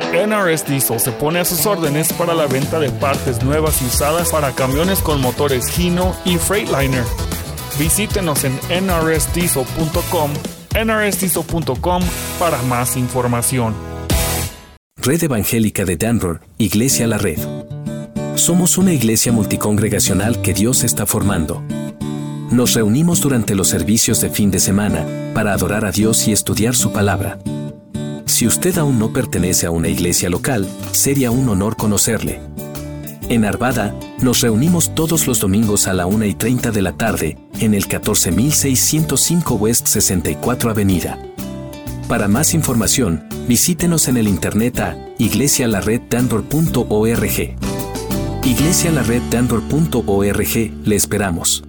NRS Diesel se pone a sus órdenes para la venta de partes nuevas y usadas para camiones con motores Hino y Freightliner. Visítenos en nrsdiesel.com, nrsdiesel.com para más información. Red Evangélica de Denver, Iglesia La Red. Somos una iglesia multicongregacional que Dios está formando. Nos reunimos durante los servicios de fin de semana para adorar a Dios y estudiar su palabra. Si usted aún no pertenece a una iglesia local, sería un honor conocerle. En Arvada, nos reunimos todos los domingos a la 1:30 de la tarde, en el 14605 West 64 Avenida. Para más información, visítenos en el internet a iglesialareddenver.org. iglesialareddenver.org, le esperamos.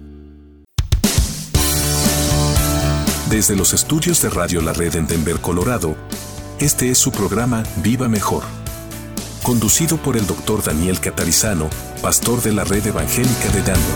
Desde los estudios de Radio La Red en Denver, Colorado, este es su programa Viva Mejor, conducido por el Dr. Daniel Catarizano, pastor de la Red Evangélica de Denver.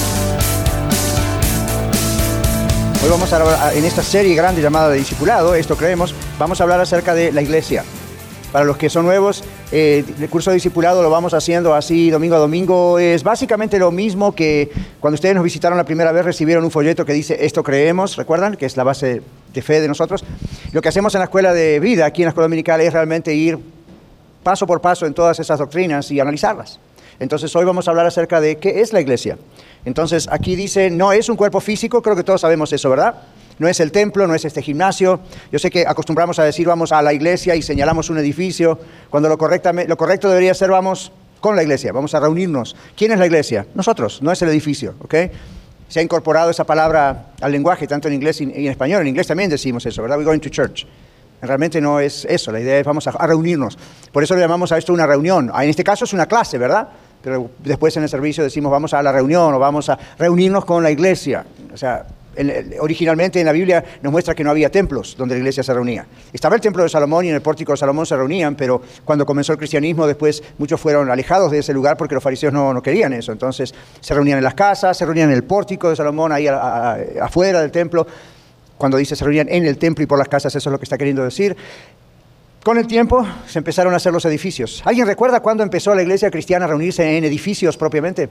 Hoy vamos a hablar en esta serie grande llamada de Discipulado, esto creemos, vamos a hablar acerca de la iglesia. Para los que son nuevos, el curso de discipulado lo vamos haciendo así domingo a domingo. Es básicamente lo mismo que cuando ustedes nos visitaron la primera vez, recibieron un folleto que dice esto creemos, ¿recuerdan? Que es la base de fe de nosotros. Lo que hacemos en la escuela de vida, aquí en la escuela dominical, es realmente ir paso por paso en todas esas doctrinas y analizarlas. Entonces hoy vamos a hablar acerca de qué es la iglesia. Entonces aquí dice, no es un cuerpo físico, creo que todos sabemos eso, ¿verdad? No es el templo, no es este gimnasio. Yo sé que acostumbramos a decir vamos a la iglesia y señalamos un edificio, cuando lo correcto debería ser vamos con la iglesia, vamos a reunirnos. ¿Quién es la iglesia? Nosotros, no es el edificio, ¿ok? Se ha incorporado esa palabra al lenguaje, tanto en inglés y en español. En inglés también decimos eso, ¿verdad? We're going to church. Realmente no es eso, la idea es vamos a reunirnos. Por eso le llamamos a esto una reunión. En este caso es una clase, ¿verdad? Pero después en el servicio decimos vamos a la reunión o vamos a reunirnos con la iglesia. O sea, originalmente en la Biblia nos muestra que no había templos donde la iglesia se reunía. Estaba el templo de Salomón y en el pórtico de Salomón se reunían, pero cuando comenzó el cristianismo después muchos fueron alejados de ese lugar porque los fariseos no querían eso. Entonces se reunían en las casas, se reunían en el pórtico de Salomón, ahí afuera del templo. Cuando dice se reunían en el templo y por las casas, eso es lo que está queriendo decir. Con el tiempo se empezaron a hacer los edificios. ¿Alguien recuerda cuándo empezó la iglesia cristiana a reunirse en edificios propiamente?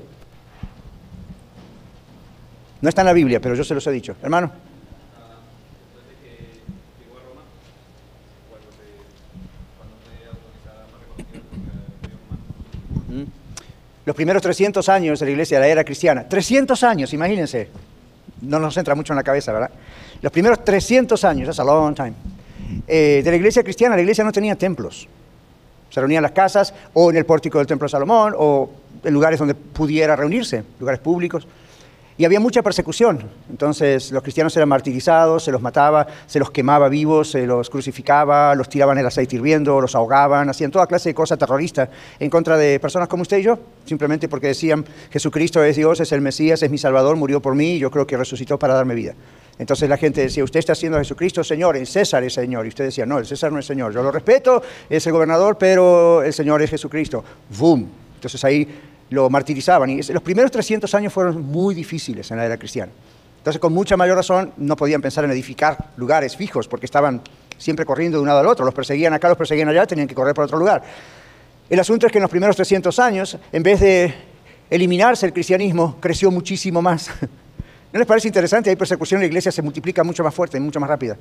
No está en la Biblia, pero yo se los he dicho. Hermano. Después de que llegó a Roma, cuando fue autorizada más reconocida por el Imperio Romano. Los primeros 300 años de la iglesia, la era cristiana. 300 años, imagínense. No nos entra mucho en la cabeza, ¿verdad? Los primeros 300 años, that's a long time, de la iglesia cristiana, la iglesia no tenía templos. Se reunían en las casas o en el pórtico del templo de Salomón o en lugares donde pudiera reunirse, lugares públicos. Y había mucha persecución. Entonces los cristianos eran martirizados, se los mataba, se los quemaba vivos, se los crucificaba, los tiraban en el aceite hirviendo, los ahogaban, hacían toda clase de cosas terroristas en contra de personas como usted y yo, simplemente porque decían Jesucristo es Dios, es el Mesías, es mi Salvador, murió por mí y yo creo que resucitó para darme vida. Entonces la gente decía, usted está haciendo a Jesucristo Señor, el César es Señor. Y usted decía, no, el César no es Señor, yo lo respeto, es el gobernador, pero el Señor es Jesucristo. ¡Bum! Entonces ahí lo martirizaban. Y los primeros 300 años fueron muy difíciles en la era cristiana. Entonces, con mucha mayor razón, no podían pensar en edificar lugares fijos, porque estaban siempre corriendo de un lado al otro. Los perseguían acá, los perseguían allá, tenían que correr por otro lugar. El asunto es que en los primeros 300 años, en vez de eliminarse el cristianismo, creció muchísimo más. ¿No les parece interesante? Hay persecución, la iglesia se multiplica mucho más fuerte, mucho más rápida.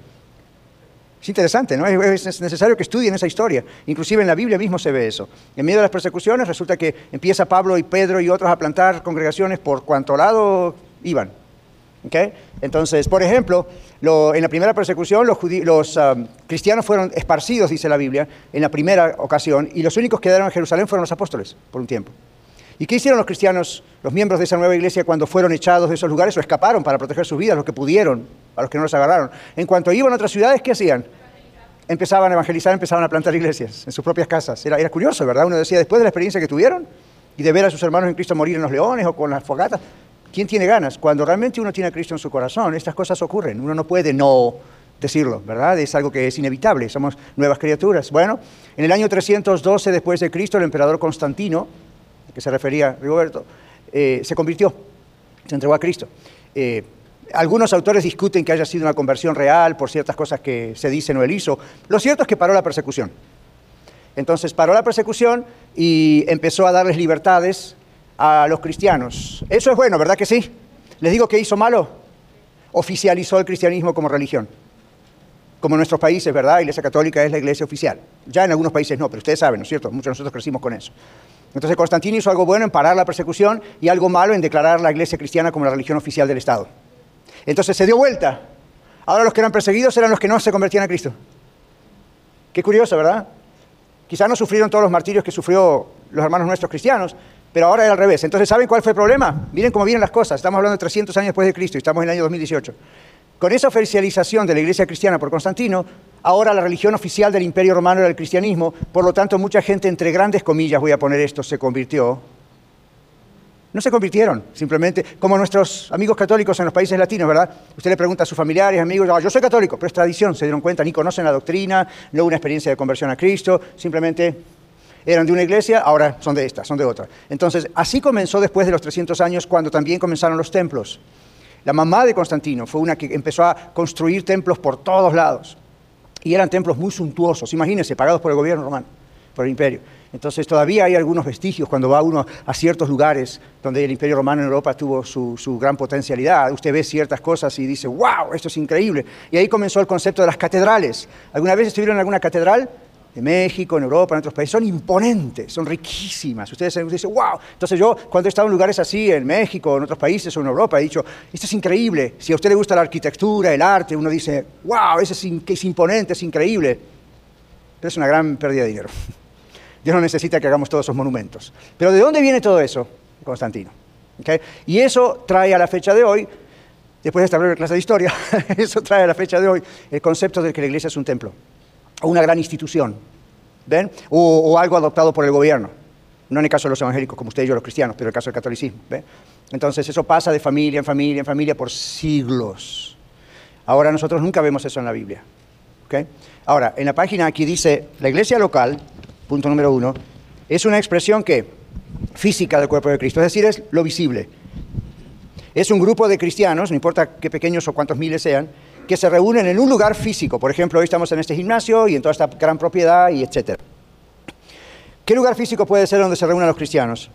Es interesante, ¿no? Es necesario que estudien esa historia. Inclusive en la Biblia mismo se ve eso. En medio de las persecuciones resulta que empieza Pablo y Pedro y otros a plantar congregaciones por cuanto lado iban. ¿Okay? Entonces, por ejemplo, en la primera persecución los cristianos fueron esparcidos, dice la Biblia, en la primera ocasión, y los únicos que quedaron en Jerusalén fueron los apóstoles por un tiempo. ¿Y qué hicieron los cristianos, los miembros de esa nueva iglesia, cuando fueron echados de esos lugares o escaparon para proteger sus vidas, los que pudieron, a los que no los agarraron? En cuanto iban a otras ciudades, ¿qué hacían? Empezaban a evangelizar, empezaban a plantar iglesias en sus propias casas. Era curioso, ¿verdad? Uno decía, después de la experiencia que tuvieron y de ver a sus hermanos en Cristo morir en los leones o con las fogatas, ¿quién tiene ganas? Cuando realmente uno tiene a Cristo en su corazón, estas cosas ocurren. Uno no puede no decirlo, ¿verdad? Es algo que es inevitable, somos nuevas criaturas. Bueno, en el año 312 después de Cristo, el emperador Constantino, que se refería Rigoberto, se convirtió, se entregó a Cristo. Algunos autores discuten que haya sido una conversión real por ciertas cosas que se dicen o él hizo. Lo cierto es que paró la persecución. Entonces paró la persecución y empezó a darles libertades a los cristianos. Eso es bueno, ¿verdad que sí? Les digo que hizo malo. Oficializó el cristianismo como religión. Como en nuestros países, ¿verdad? La Iglesia Católica es la iglesia oficial. Ya en algunos países no, pero ustedes saben, ¿no es cierto? Muchos de nosotros crecimos con eso. Entonces Constantino hizo algo bueno en parar la persecución y algo malo en declarar la iglesia cristiana como la religión oficial del Estado. Entonces se dio vuelta. Ahora los que eran perseguidos eran los que no se convertían a Cristo. Qué curioso, ¿verdad? Quizás no sufrieron todos los martirios que sufrió los hermanos nuestros cristianos, pero ahora era al revés. Entonces, ¿saben cuál fue el problema? Miren cómo vienen las cosas. Estamos hablando de 300 años después de Cristo y estamos en el año 2018. Con esa oficialización de la iglesia cristiana por Constantino, ahora la religión oficial del Imperio Romano era el cristianismo, por lo tanto mucha gente, entre grandes comillas, voy a poner esto, se convirtió. No se convirtieron, simplemente, como nuestros amigos católicos en los países latinos, ¿verdad? Usted le pregunta a sus familiares, amigos, yo soy católico, pero es tradición, se dieron cuenta, ni conocen la doctrina, no hubo una experiencia de conversión a Cristo, simplemente eran de una iglesia, ahora son de esta, son de otra. Entonces, así comenzó después de los 300 años, cuando también comenzaron los templos. La mamá de Constantino fue una que empezó a construir templos por todos lados. Y eran templos muy suntuosos, imagínense, pagados por el gobierno romano, por el imperio. Entonces todavía hay algunos vestigios cuando va uno a ciertos lugares donde el Imperio Romano en Europa tuvo su gran potencialidad. Usted ve ciertas cosas y dice, wow, esto es increíble. Y ahí comenzó el concepto de las catedrales. ¿Alguna vez estuvieron en alguna catedral? De México, en Europa, en otros países, son imponentes, son riquísimas. Ustedes dicen, wow. Entonces yo, cuando he estado en lugares así, en México, en otros países o en Europa, he dicho, esto es increíble. Si a usted le gusta la arquitectura, el arte, uno dice, wow, eso es imponente, es increíble. Pero es una gran pérdida de dinero. Dios no necesita que hagamos todos esos monumentos. Pero ¿de dónde viene todo eso? De Constantino. ¿Okay? Y eso trae a la fecha de hoy, después de esta breve clase de historia, eso trae a la fecha de hoy el concepto de que la iglesia es un templo. O una gran institución, ¿ven? O algo adoptado por el gobierno. No en el caso de los evangélicos, como ustedes y yo, los cristianos, pero en el caso del catolicismo, ¿ven? Entonces eso pasa de familia en familia en familia por siglos. Ahora nosotros nunca vemos eso en la Biblia. ¿Okay? Ahora, en la página aquí dice, la iglesia local, punto número 1, es una expresión que física del cuerpo de Cristo, es decir, es lo visible. Es un grupo de cristianos, no importa qué pequeños o cuántos miles sean, que se reúnen en un lugar físico. Por ejemplo, hoy estamos en este gimnasio y en toda esta gran propiedad y etcétera. ¿Qué lugar físico puede ser donde se reúnen los cristianos?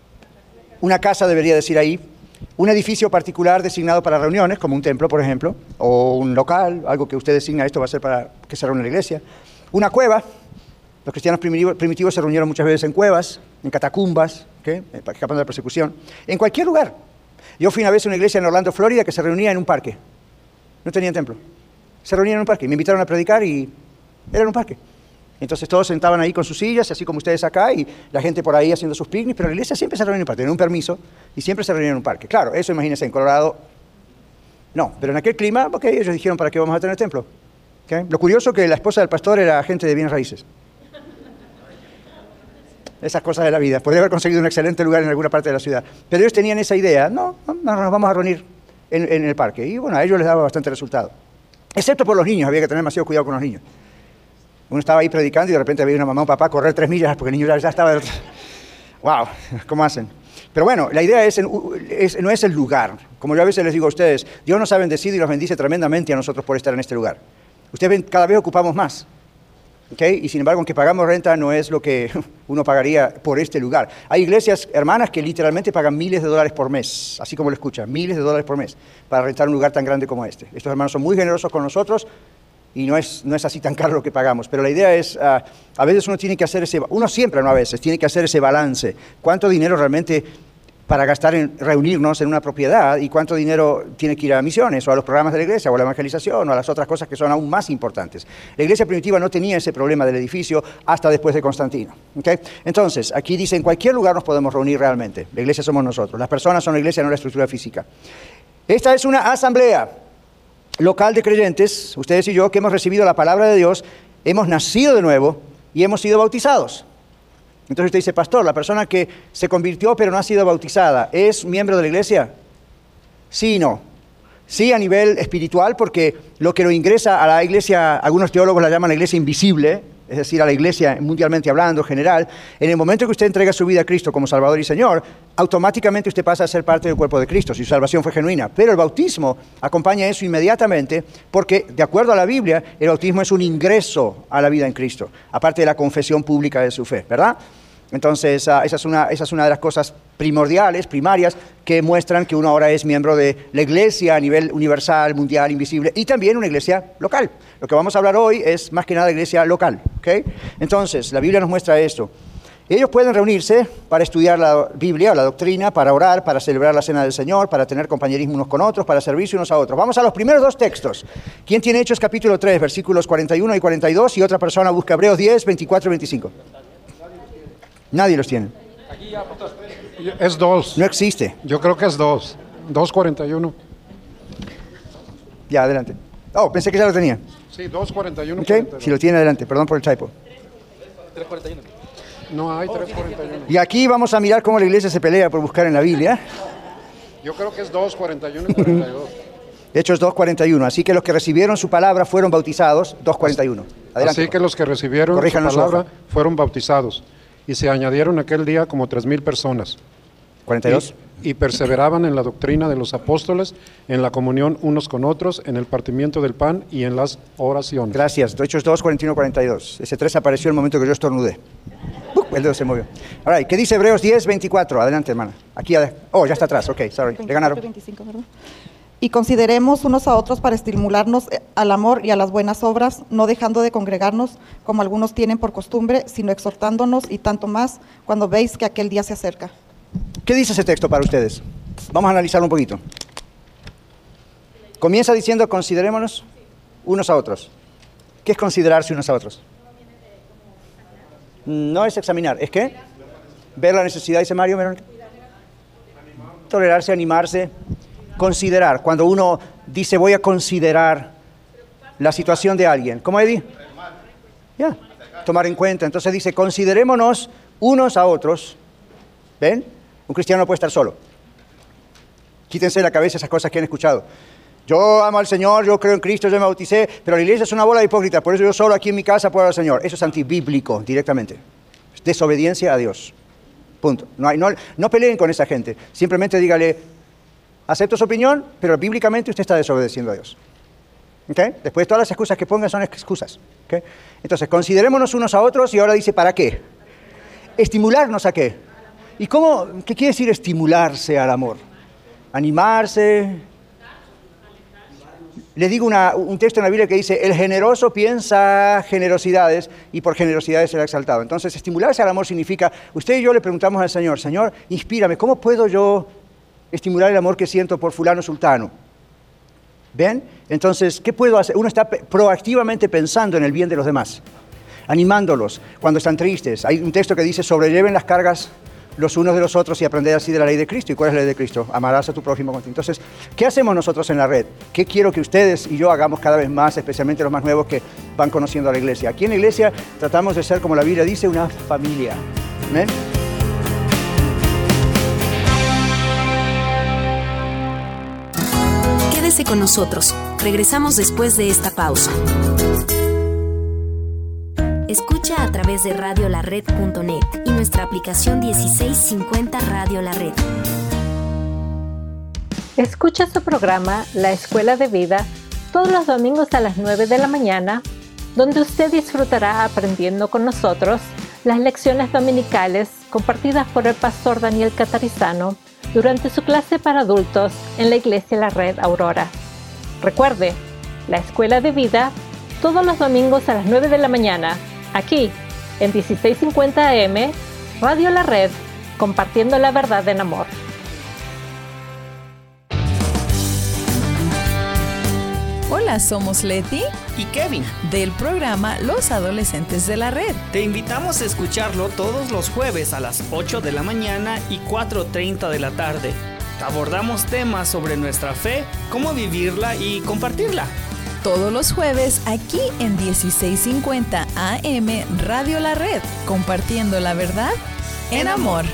Una casa debería decir ahí, un edificio particular designado para reuniones, como un templo, por ejemplo, o un local, algo que usted designa, esto va a ser para que se reúne la iglesia. Una cueva, los cristianos primitivos se reunieron muchas veces en cuevas, en catacumbas, ¿okay? Escapando de la persecución, en cualquier lugar. Yo fui una vez a una iglesia en Orlando, Florida, que se reunía en un parque. No tenían templo. Se reunían en un parque. Me invitaron a predicar y era en un parque. Entonces todos sentaban ahí con sus sillas, así como ustedes acá, y la gente por ahí haciendo sus picnics, pero la iglesia siempre se reunía en un parque, tenían un permiso, y siempre se reunían en un parque. Claro, eso imagínense, en Colorado, no, pero en aquel clima, ok, ellos dijeron, ¿para qué vamos a tener templo? ¿Okay? Lo curioso es que la esposa del pastor era agente de bienes raíces. Esas cosas de la vida. Podría haber conseguido un excelente lugar en alguna parte de la ciudad. Pero ellos tenían esa idea, no nos vamos a reunir en el parque. Y bueno, a ellos les daba bastante resultado. Excepto por los niños, había que tener demasiado cuidado con los niños. Uno estaba ahí predicando y de repente había una mamá o un papá correr 3 millas porque el niño ya estaba... ¡Wow! ¿Cómo hacen? Pero bueno, la idea no es el lugar. Como yo a veces les digo a ustedes, Dios nos ha bendecido y nos bendice tremendamente a nosotros por estar en este lugar. Ustedes ven, cada vez ocupamos más. ¿Okay? Y sin embargo, aunque pagamos renta, no es lo que uno pagaría por este lugar. Hay iglesias hermanas que literalmente pagan miles de dólares por mes, así como lo escuchan, miles de dólares por mes, para rentar un lugar tan grande como este. Estos hermanos son muy generosos con nosotros y no es así tan caro lo que pagamos. Pero la idea es, a veces uno tiene que hacer uno siempre, no a veces, tiene que hacer ese balance. ¿Cuánto dinero realmente para gastar en reunirnos en una propiedad y cuánto dinero tiene que ir a misiones o a los programas de la iglesia o a la evangelización o a las otras cosas que son aún más importantes? La iglesia primitiva no tenía ese problema del edificio hasta después de Constantino. ¿Okay? Entonces, aquí dice, en cualquier lugar nos podemos reunir realmente. La iglesia somos nosotros. Las personas son la iglesia, no la estructura física. Esta es una asamblea local de creyentes, ustedes y yo, que hemos recibido la palabra de Dios, hemos nacido de nuevo y hemos sido bautizados. Entonces usted dice, pastor, la persona que se convirtió pero no ha sido bautizada, ¿es miembro de la iglesia? Sí y no. Sí a nivel espiritual, porque lo que lo ingresa a la iglesia, algunos teólogos la llaman la iglesia invisible, es decir, a la iglesia mundialmente hablando, general, en el momento que usted entrega su vida a Cristo como Salvador y Señor, automáticamente usted pasa a ser parte del cuerpo de Cristo, si su salvación fue genuina. Pero el bautismo acompaña eso inmediatamente, porque de acuerdo a la Biblia, el bautismo es un ingreso a la vida en Cristo, aparte de la confesión pública de su fe, ¿verdad? Entonces, esa es una de las cosas primordiales, primarias, que muestran que uno ahora es miembro de la iglesia a nivel universal, mundial, invisible, y también una iglesia local. Lo que vamos a hablar hoy es más que nada iglesia local, ¿ok? Entonces, la Biblia nos muestra esto. Ellos pueden reunirse para estudiar la Biblia, la doctrina, para orar, para celebrar la Cena del Señor, para tener compañerismo unos con otros, para servirse unos a otros. Vamos a los primeros dos textos. ¿Quién tiene Hechos capítulo 3, versículos 41 y 42? Y otra persona busca Hebreos 10, 24 y 25. Nadie los tiene. Es 2. No existe. Yo creo que es 2. 2:41. Ya, adelante. Oh, pensé que ya lo tenía. Sí, 2:41. Ok, si lo tiene, adelante. Perdón por el typo. 3:41. No hay 3:41. Y aquí vamos a mirar cómo la iglesia se pelea por buscar en la Biblia. Yo creo que es 2:41 y 42. Hechos 2:41. Así que los que recibieron su palabra fueron bautizados. 2:41. Adelante. Así que los que recibieron su Corríjanos, palabra ojo. fueron bautizados. Y se añadieron aquel día como 3,000 personas. 42. Y perseveraban en la doctrina de los apóstoles, en la comunión unos con otros, en el partimiento del pan y en las oraciones. Gracias. Hechos 2, 41, 42. Ese 3 apareció en el momento que yo estornudé. El dedo se movió. All right. ¿Qué dice Hebreos 10, 24? Adelante, hermana. Aquí. Oh, ya está atrás. Ok, sorry. Le ganaron. 25, ¿verdad? Y consideremos unos a otros para estimularnos al amor y a las buenas obras, no dejando de congregarnos como algunos tienen por costumbre, sino exhortándonos y tanto más cuando veis que aquel día se acerca. ¿Qué dice ese texto para ustedes? Vamos a analizarlo un poquito. Comienza diciendo, considerémonos unos a otros. ¿Qué es considerarse unos a otros? No es examinar, ¿es qué? Ver la necesidad, dice Mario. Tolerarse, animarse, considerar. Cuando uno dice, voy a considerar la situación de alguien. ¿Cómo, Eddie? Ya, tomar en cuenta. Entonces dice, considerémonos unos a otros. ¿Ven? Un cristiano no puede estar solo. Quítense de la cabeza esas cosas que han escuchado. Yo amo al Señor, yo creo en Cristo, yo me bauticé, pero la iglesia es una bola de hipócritas, por eso yo solo aquí en mi casa puedo al Señor. Eso es antibíblico directamente. Es desobediencia a Dios. Punto. No peleen con esa gente. Simplemente dígale, acepto su opinión, pero bíblicamente usted está desobedeciendo a Dios. ¿Okay? Después todas las excusas que pongan son excusas. ¿Okay? Entonces, considerémonos unos a otros y ahora dice, ¿para qué? ¿Estimularnos a qué? ¿Y cómo? ¿Qué quiere decir estimularse al amor? Animarse. Les digo un texto en la Biblia que dice, el generoso piensa generosidades y por generosidades será exaltado. Entonces, estimularse al amor significa, usted y yo le preguntamos al Señor, Señor, inspírame, ¿cómo puedo yo estimular el amor que siento por fulano sultano? ¿Ven? Entonces, ¿qué puedo hacer? Uno está proactivamente pensando en el bien de los demás, animándolos cuando están tristes. Hay un texto que dice, sobrelleven las cargas los unos de los otros y aprender así de la ley de Cristo. ¿Y cuál es la ley de Cristo? Amarás a tu prójimo como a ti. Entonces, ¿qué hacemos nosotros en la red? ¿Qué quiero que ustedes y yo hagamos cada vez más, especialmente los más nuevos que van conociendo a la iglesia? Aquí en la iglesia tratamos de ser, como la Biblia dice, una familia. ¿Amén? Quédese con nosotros. Regresamos después de esta pausa. Escucha a través de radiolared.net y nuestra aplicación 1650 Radio La Red. Escucha su programa La Escuela de Vida todos los domingos a las 9 de la mañana, donde usted disfrutará aprendiendo con nosotros las lecciones dominicales compartidas por el pastor Daniel Catarizano durante su clase para adultos en la Iglesia La Red Aurora. Recuerde, La Escuela de Vida todos los domingos a las 9 de la mañana, aquí en 1650 AM, Radio La Red, compartiendo la verdad en amor. Hola, somos Leti y Kevin del programa Los Adolescentes de la Red. Te invitamos a escucharlo todos los jueves a las 8 de la mañana y 4:30 de la tarde. Abordamos temas sobre nuestra fe, cómo vivirla y compartirla. Todos los jueves aquí en 1650 AM Radio La Red, compartiendo la verdad en amor.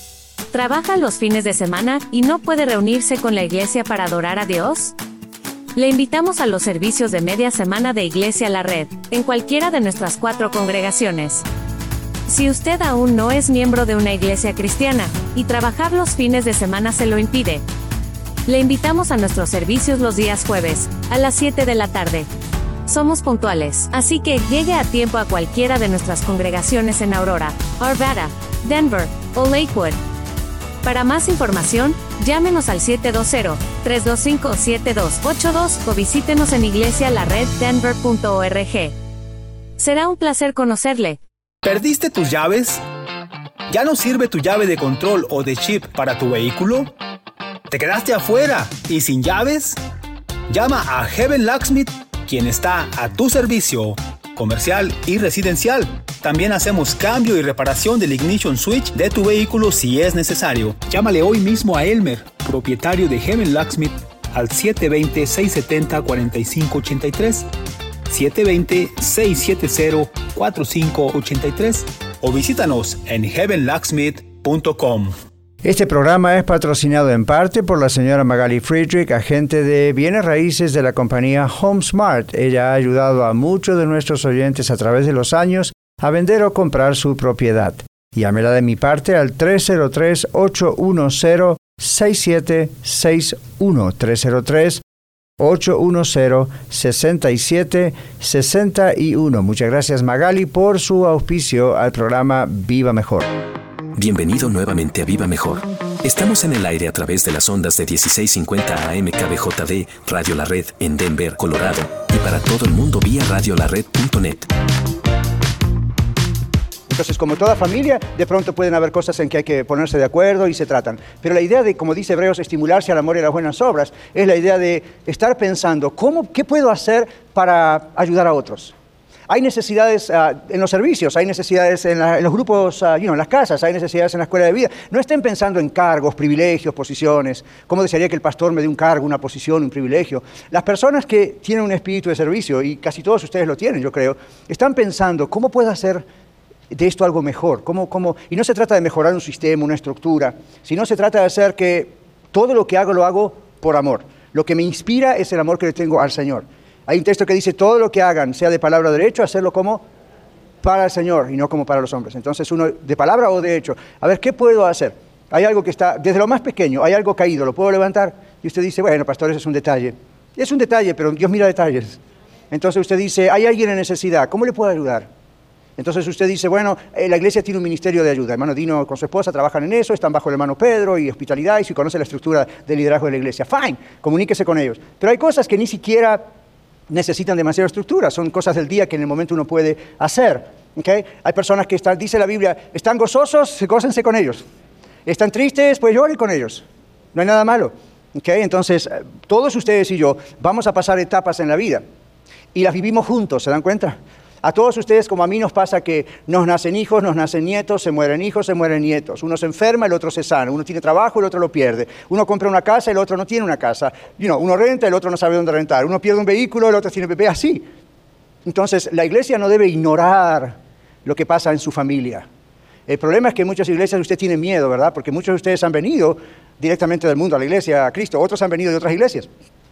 ¿Trabaja los fines de semana y no puede reunirse con la iglesia para adorar a Dios? Le invitamos a los servicios de media semana de Iglesia La Red, en cualquiera de nuestras 4 congregaciones. Si usted aún no es miembro de una iglesia cristiana, y trabajar los fines de semana se lo impide, le invitamos a nuestros servicios los días jueves, a las 7 de la tarde. Somos puntuales, así que llegue a tiempo a cualquiera de nuestras congregaciones en Aurora, Arvada, Denver o Lakewood. Para más información, llámenos al 720-325-7282 o visítenos en iglesialareddenver.org. Será un placer conocerle. ¿Perdiste tus llaves? ¿Ya no sirve tu llave de control o de chip para tu vehículo? ¿Te quedaste afuera y sin llaves? Llama a Heaven Locksmith, quien está a tu servicio, comercial y residencial. También hacemos cambio y reparación del ignition switch de tu vehículo si es necesario. Llámale hoy mismo a Elmer, propietario de Heaven Locksmith, al 720-670-4583, 720-670-4583 o visítanos en heavenlocksmith.com. Este programa es patrocinado en parte por la señora Magali Friedrich, agente de bienes raíces de la compañía HomeSmart. Ella ha ayudado a muchos de nuestros oyentes a través de los años a vender o comprar su propiedad. Llámela de mi parte al 303-810-6761. 303-810-6761. Muchas gracias, Magali, por su auspicio al programa Viva Mejor. Bienvenido nuevamente a Viva Mejor. Estamos en el aire a través de las ondas de 1650 AM KBJD, Radio La Red en Denver, Colorado, y para todo el mundo vía radiolared.net. Entonces, como toda familia, de pronto pueden haber cosas en que hay que ponerse de acuerdo y se tratan. Pero la idea de, como dice Hebreos, estimularse al amor y a las buenas obras, es la idea de estar pensando, ¿qué puedo hacer para ayudar a otros? Hay necesidades en los servicios, hay necesidades en los grupos, en las casas, hay necesidades en la escuela de vida. No estén pensando en cargos, privilegios, posiciones. ¿Cómo desearía que el pastor me dé un cargo, una posición, un privilegio? Las personas que tienen un espíritu de servicio, y casi todos ustedes lo tienen, yo creo, están pensando, ¿cómo puedo hacer de esto algo mejor? Y no se trata de mejorar un sistema, una estructura, sino se trata de hacer que todo lo que hago lo hago por amor. Lo que me inspira es el amor que le tengo al Señor. Hay un texto que dice, todo lo que hagan, sea de palabra o de hecho, hacerlo como para el Señor y no como para los hombres. Entonces uno, de palabra o de hecho, a ver, ¿qué puedo hacer? Hay algo que está, desde lo más pequeño, hay algo caído, ¿lo puedo levantar? Y usted dice, bueno, pastor, eso es un detalle. Es un detalle, pero Dios mira detalles. Entonces usted dice, hay alguien en necesidad, ¿cómo le puedo ayudar? Entonces usted dice, bueno, la iglesia tiene un ministerio de ayuda. Hermano Dino con su esposa trabajan en eso, están bajo el hermano Pedro y hospitalidad, y si conoce la estructura de liderazgo de la iglesia, fine, comuníquese con ellos. Pero hay cosas que ni siquiera necesitan demasiada estructura, son cosas del día que en el momento uno puede hacer. ¿Okay? Hay personas que están, dice la Biblia, están gozosos, gócense con ellos. Están tristes, pues lloren con ellos. No hay nada malo. ¿Okay? Entonces, todos ustedes y yo vamos a pasar etapas en la vida y las vivimos juntos, ¿se dan cuenta? A todos ustedes, como a mí, nos pasa que nos nacen hijos, nos nacen nietos, se mueren hijos, se mueren nietos. Uno se enferma, el otro se sana. Uno tiene trabajo, el otro lo pierde. Uno compra una casa, el otro no tiene una casa. Uno renta, el otro no sabe dónde rentar. Uno pierde un vehículo, el otro tiene bebé, así. Entonces, la iglesia no debe ignorar lo que pasa en su familia. El problema es que en muchas iglesias usted tiene miedo, ¿verdad? Porque muchos de ustedes han venido directamente del mundo a la iglesia, a Cristo. Otros han venido de otras iglesias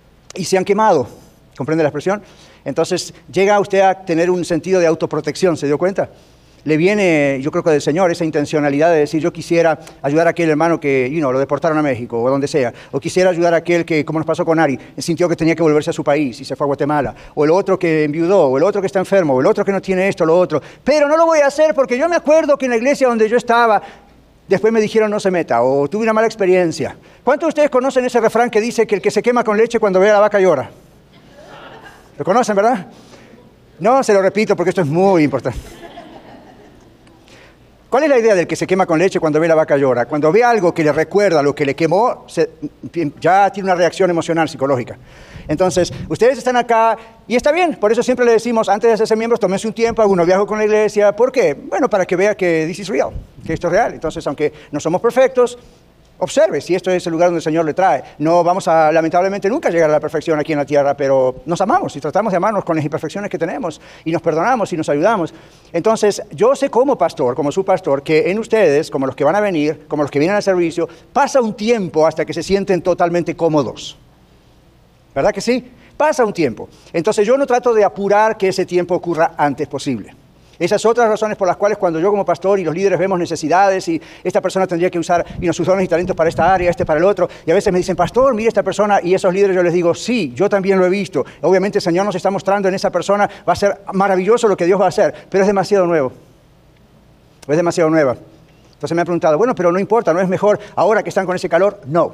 y se han quemado. ¿Comprende la expresión? Entonces llega usted a tener un sentido de autoprotección, ¿se dio cuenta? Le viene, yo creo que del Señor, esa intencionalidad de decir, yo quisiera ayudar a aquel hermano que, lo deportaron a México o donde sea, o quisiera ayudar a aquel que, como nos pasó con Ari, sintió que tenía que volverse a su país y se fue a Guatemala, o el otro que enviudó, o el otro que está enfermo, o el otro que no tiene esto, lo otro, pero no lo voy a hacer porque yo me acuerdo que en la iglesia donde yo estaba, después me dijeron no se meta, o tuve una mala experiencia. ¿Cuántos de ustedes conocen ese refrán que dice que el que se quema con leche cuando ve a la vaca llora? ¿Lo conocen, verdad? No, se lo repito porque esto es muy importante. ¿Cuál es la idea del que se quema con leche cuando ve la vaca llora? Cuando ve algo que le recuerda lo que le quemó, ya tiene una reacción emocional, psicológica. Entonces, ustedes están acá y está bien. Por eso siempre le decimos, antes de hacerse miembros, tómense un tiempo, hagan un viaje con la iglesia. ¿Por qué? Bueno, para que vea que this is real, que esto es real. Entonces, aunque no somos perfectos, observe si esto es el lugar donde el Señor le trae. No vamos a, lamentablemente, nunca llegar a la perfección aquí en la tierra, pero nos amamos y tratamos de amarnos con las imperfecciones que tenemos y nos perdonamos y nos ayudamos. Entonces, yo sé como pastor, como su pastor, que en ustedes, como los que van a venir, como los que vienen al servicio, pasa un tiempo hasta que se sienten totalmente cómodos. ¿Verdad que sí? Pasa un tiempo. Entonces yo no trato de apurar que ese tiempo ocurra antes posible. Esas otras razones por las cuales cuando yo como pastor y los líderes vemos necesidades y esta persona tendría que usar sus dones y talentos para esta área, para el otro, y a veces me dicen, pastor, mire esta persona, y esos líderes yo les digo, sí, yo también lo he visto. Obviamente el Señor nos está mostrando en esa persona, va a ser maravilloso lo que Dios va a hacer, pero es demasiado nuevo. Es demasiado nueva. Entonces me han preguntado, bueno, pero no importa, ¿no es mejor ahora que están con ese calor? No,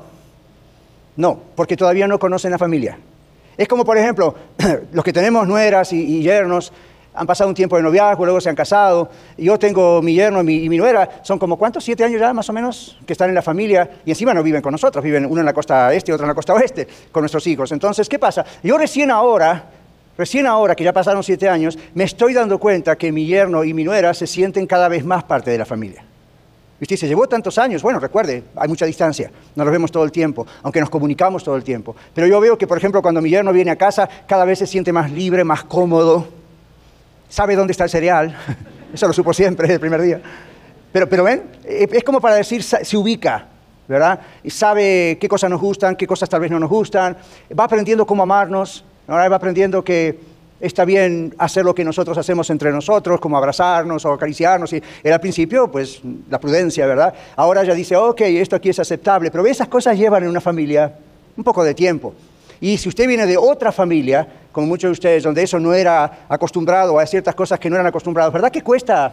porque todavía no conocen la familia. Es como, por ejemplo, los que tenemos nueras y yernos, han pasado un tiempo de noviazgo, luego se han casado. Yo tengo mi yerno y mi nuera, son como, ¿cuántos? 7 años ya, más o menos, que están en la familia. Y encima no viven con nosotros, viven uno en la costa este y otro en la costa oeste, con nuestros hijos. Entonces, ¿qué pasa? Yo recién ahora, que ya pasaron 7 años, me estoy dando cuenta que mi yerno y mi nuera se sienten cada vez más parte de la familia. Y usted dice, llevó tantos años. Bueno, recuerde, hay mucha distancia, no nos vemos todo el tiempo, aunque nos comunicamos todo el tiempo. Pero yo veo que, por ejemplo, cuando mi yerno viene a casa, cada vez se siente más libre, más cómodo. Sabe dónde está el cereal, eso lo supo siempre desde el primer día. Pero ven, es como para decir, se ubica, ¿verdad? Y sabe qué cosas nos gustan, qué cosas tal vez no nos gustan. Va aprendiendo cómo amarnos, ¿verdad? Va aprendiendo que está bien hacer lo que nosotros hacemos entre nosotros, como abrazarnos o acariciarnos. Y era al principio, pues, la prudencia, ¿verdad? Ahora ya dice, ok, esto aquí es aceptable. Pero esas cosas llevan en una familia un poco de tiempo. Y si usted viene de otra familia, como muchos de ustedes, donde eso no era acostumbrado, a ciertas cosas que no eran acostumbrados, ¿verdad que cuesta?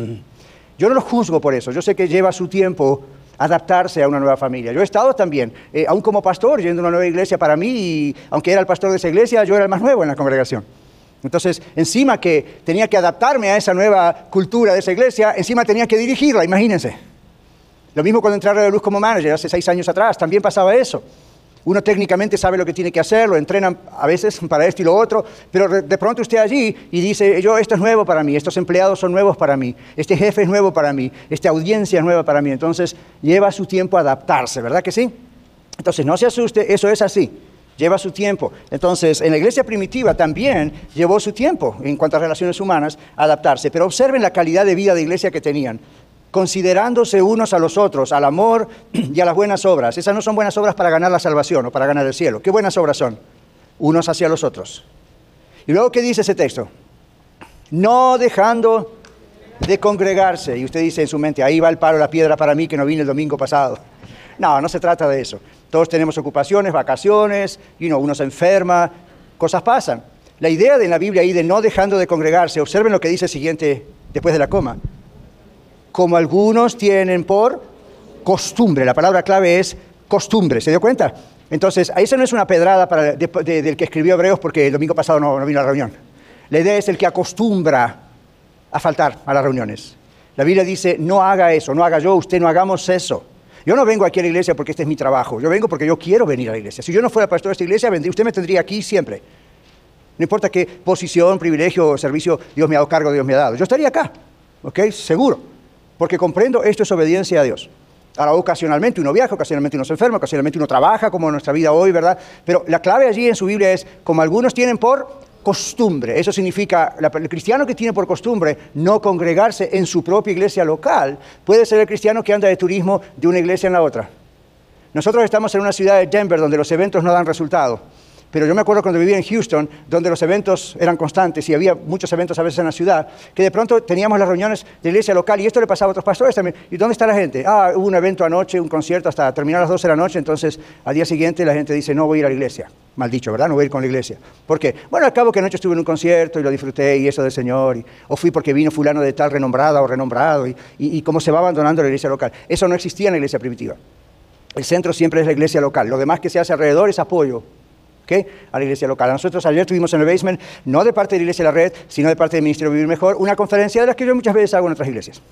Yo no lo juzgo por eso. Yo sé que lleva su tiempo adaptarse a una nueva familia. Yo he estado también, aún como pastor, yendo a una nueva iglesia para mí, y aunque era el pastor de esa iglesia, yo era el más nuevo en la congregación. Entonces, encima que tenía que adaptarme a esa nueva cultura de esa iglesia, encima tenía que dirigirla, imagínense. Lo mismo cuando entré a Radio Luz como manager, hace 6 años atrás, también pasaba eso. Uno técnicamente sabe lo que tiene que hacer, lo entrenan a veces para esto y lo otro, pero de pronto usted allí y dice, esto es nuevo para mí, estos empleados son nuevos para mí, este jefe es nuevo para mí, esta audiencia es nueva para mí. Entonces, lleva su tiempo a adaptarse, ¿verdad que sí? Entonces, no se asuste, eso es así, lleva su tiempo. Entonces, en la iglesia primitiva también llevó su tiempo, en cuanto a relaciones humanas, a adaptarse. Pero observen la calidad de vida de iglesia que tenían, considerándose unos a los otros, al amor y a las buenas obras. Esas no son buenas obras para ganar la salvación o para ganar el cielo. ¿Qué buenas obras son? Unos hacia los otros. Y luego, ¿qué dice ese texto? No dejando de congregarse. Y usted dice en su mente, ahí va el palo, la piedra para mí que no vine el domingo pasado. No se trata de eso. Todos tenemos ocupaciones, vacaciones, uno se enferma, cosas pasan. La idea de la Biblia ahí de no dejando de congregarse, observen lo que dice el siguiente después de la coma. Como algunos tienen por costumbre. La palabra clave es costumbre, ¿se dio cuenta? Entonces, eso no es una pedrada del que escribió Hebreos porque el domingo pasado no vino a la reunión. La idea es el que acostumbra a faltar a las reuniones. La Biblia dice, no haga eso, no haga yo, usted no hagamos eso. Yo no vengo aquí a la iglesia porque este es mi trabajo, yo vengo porque yo quiero venir a la iglesia. Si yo no fuera pastor de esta iglesia, usted me tendría aquí siempre. No importa qué posición, privilegio o servicio Dios me ha dado cargo, Dios me ha dado. Yo estaría acá, ¿ok? Seguro. Porque comprendo, esto es obediencia a Dios. Ahora, ocasionalmente uno viaja, ocasionalmente uno se enferma, ocasionalmente uno trabaja, como en nuestra vida hoy, ¿verdad? Pero la clave allí en su Biblia es, como algunos tienen por costumbre. Eso significa, el cristiano que tiene por costumbre no congregarse en su propia iglesia local, puede ser el cristiano que anda de turismo de una iglesia en la otra. Nosotros estamos en una ciudad de Denver donde los eventos no dan resultado. Pero yo me acuerdo cuando vivía en Houston, donde los eventos eran constantes y había muchos eventos a veces en la ciudad, que de pronto teníamos las reuniones de la iglesia local y esto le pasaba a otros pastores también. ¿Y dónde está la gente? Hubo un evento anoche, un concierto hasta terminar a las 12 de la noche, entonces al día siguiente la gente dice, no voy a ir a la iglesia. Mal dicho, ¿verdad? No voy a ir con la iglesia. ¿Por qué? Bueno, al cabo que anoche estuve en un concierto y lo disfruté y eso del Señor, o fui porque vino fulano de tal renombrada o renombrado y cómo se va abandonando la iglesia local. Eso no existía en la iglesia primitiva. El centro siempre es la iglesia local. Lo demás que se hace alrededor es apoyo. ¿Okay? A la iglesia local. Nosotros ayer tuvimos en el basement, no de parte de la Iglesia de la Red, sino de parte del Ministerio Vivir Mejor, una conferencia de las que yo muchas veces hago en otras iglesias.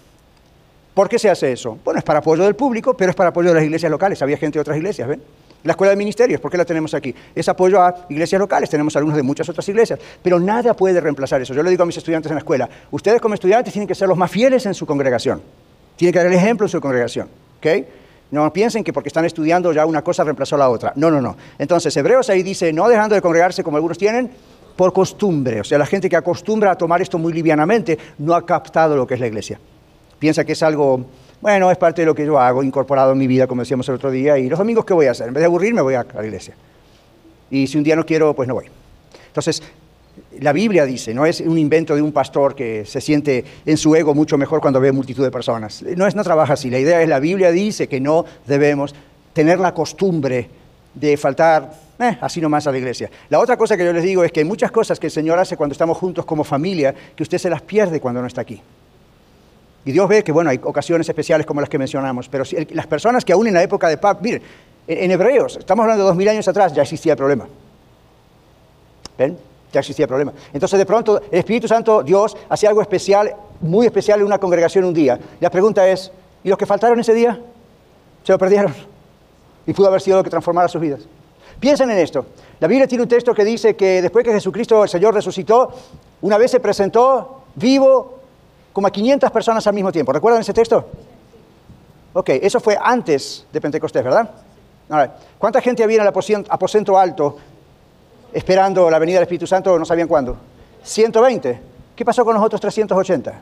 ¿Por qué se hace eso? Bueno, es para apoyo del público, pero es para apoyo de las iglesias locales. Había gente de otras iglesias, ¿ven? La escuela de ministerios, ¿por qué la tenemos aquí? Es apoyo a iglesias locales, tenemos alumnos de muchas otras iglesias, pero nada puede reemplazar eso. Yo le digo a mis estudiantes en la escuela, ustedes como estudiantes tienen que ser los más fieles en su congregación, tienen que dar el ejemplo en su congregación, ¿ok? No piensen que porque están estudiando ya una cosa reemplazó la otra. No. Entonces, Hebreos ahí dice, no dejando de congregarse como algunos tienen, por costumbre. O sea, la gente que acostumbra a tomar esto muy livianamente no ha captado lo que es la iglesia. Piensa que es algo, bueno, es parte de lo que yo hago, incorporado en mi vida, como decíamos el otro día, y los domingos, ¿qué voy a hacer? En vez de aburrirme, voy a la iglesia. Y si un día no quiero, pues no voy. Entonces, la Biblia dice, no es un invento de un pastor que se siente en su ego mucho mejor cuando ve multitud de personas. No trabaja así. La idea es, la Biblia dice que no debemos tener la costumbre de faltar así nomás a la iglesia. La otra cosa que yo les digo es que hay muchas cosas que el Señor hace cuando estamos juntos como familia que usted se las pierde cuando no está aquí. Y Dios ve que, bueno, hay ocasiones especiales como las que mencionamos, pero si las personas que aún en la época de Pablo, miren, en Hebreos, estamos hablando de 2000 años atrás, ya existía el problema. ¿Ven? Ya existía el problema. Entonces, de pronto, el Espíritu Santo, Dios, hace algo especial, muy especial en una congregación un día. La pregunta es, ¿y los que faltaron ese día? ¿Se lo perdieron? Y pudo haber sido lo que transformara sus vidas. Piensen en esto. La Biblia tiene un texto que dice que después que Jesucristo, el Señor, resucitó, una vez se presentó vivo como a 500 personas al mismo tiempo. ¿Recuerdan ese texto? Ok, eso fue antes de Pentecostés, ¿verdad? Right. ¿Cuánta gente había en el aposento alto esperando la venida del Espíritu Santo? No sabían cuándo. 120. ¿Qué pasó con los otros 380?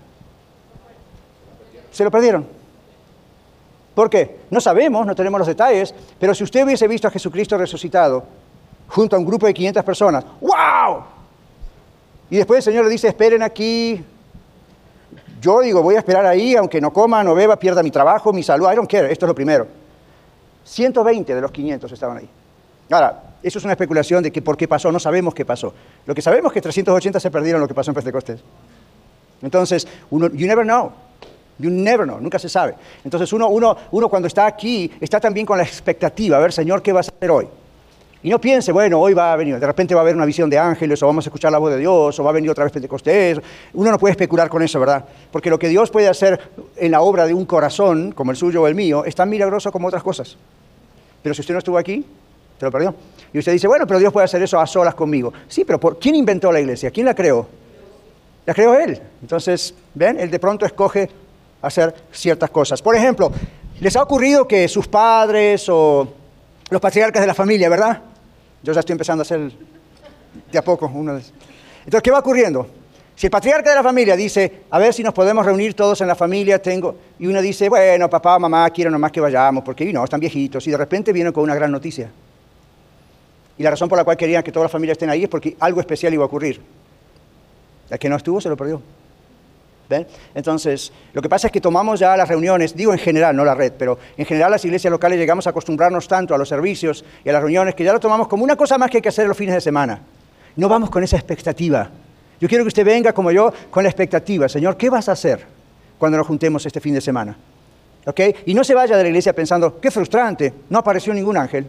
Se lo perdieron. ¿Por qué? No sabemos, no tenemos los detalles, pero si usted hubiese visto a Jesucristo resucitado junto a un grupo de 500 personas, ¡wow! Y después el Señor le dice, esperen aquí. Yo digo, voy a esperar ahí, aunque no coma, no beba, pierda mi trabajo, mi salud, I don't care, esto es lo primero. 120 de los 500 estaban ahí. Ahora, eso es una especulación de que por qué pasó, no sabemos qué pasó. Lo que sabemos es que 380 se perdieron lo que pasó en Pentecostés. Entonces, you never know. You never know, nunca se sabe. Entonces uno cuando está aquí, está también con la expectativa, a ver, Señor, ¿qué vas a hacer hoy? Y no piense, bueno, hoy va a venir, de repente va a haber una visión de ángeles, o vamos a escuchar la voz de Dios, o va a venir otra vez Pentecostés. Uno no puede especular con eso, ¿verdad? Porque lo que Dios puede hacer en la obra de un corazón, como el suyo o el mío, es tan milagroso como otras cosas. Pero si usted no estuvo aquí, se lo perdió. Y usted dice, bueno, pero Dios puede hacer eso a solas conmigo. Sí, pero ¿quién inventó la iglesia? ¿Quién la creó? La creó Él. Entonces, ¿ven? Él de pronto escoge hacer ciertas cosas. Por ejemplo, ¿les ha ocurrido que sus padres o los patriarcas de la familia, verdad? Yo ya estoy empezando a hacer de a poco uno de esos. Entonces, ¿qué va ocurriendo? Si el patriarca de la familia dice, a ver si nos podemos reunir todos en la familia, y uno dice, bueno, papá o mamá quieren nomás que vayamos, porque no, están viejitos, y de repente vienen con una gran noticia. Y la razón por la cual querían que toda la familia estén ahí es porque algo especial iba a ocurrir. El que no estuvo se lo perdió. ¿Ven? Entonces, lo que pasa es que tomamos ya las reuniones, digo en general, no la red, pero en general las iglesias locales llegamos a acostumbrarnos tanto a los servicios y a las reuniones que ya lo tomamos como una cosa más que hay que hacer los fines de semana. No vamos con esa expectativa. Yo quiero que usted venga como yo con la expectativa. Señor, ¿qué vas a hacer cuando nos juntemos este fin de semana? ¿Ok? Y no se vaya de la iglesia pensando, qué frustrante, no apareció ningún ángel.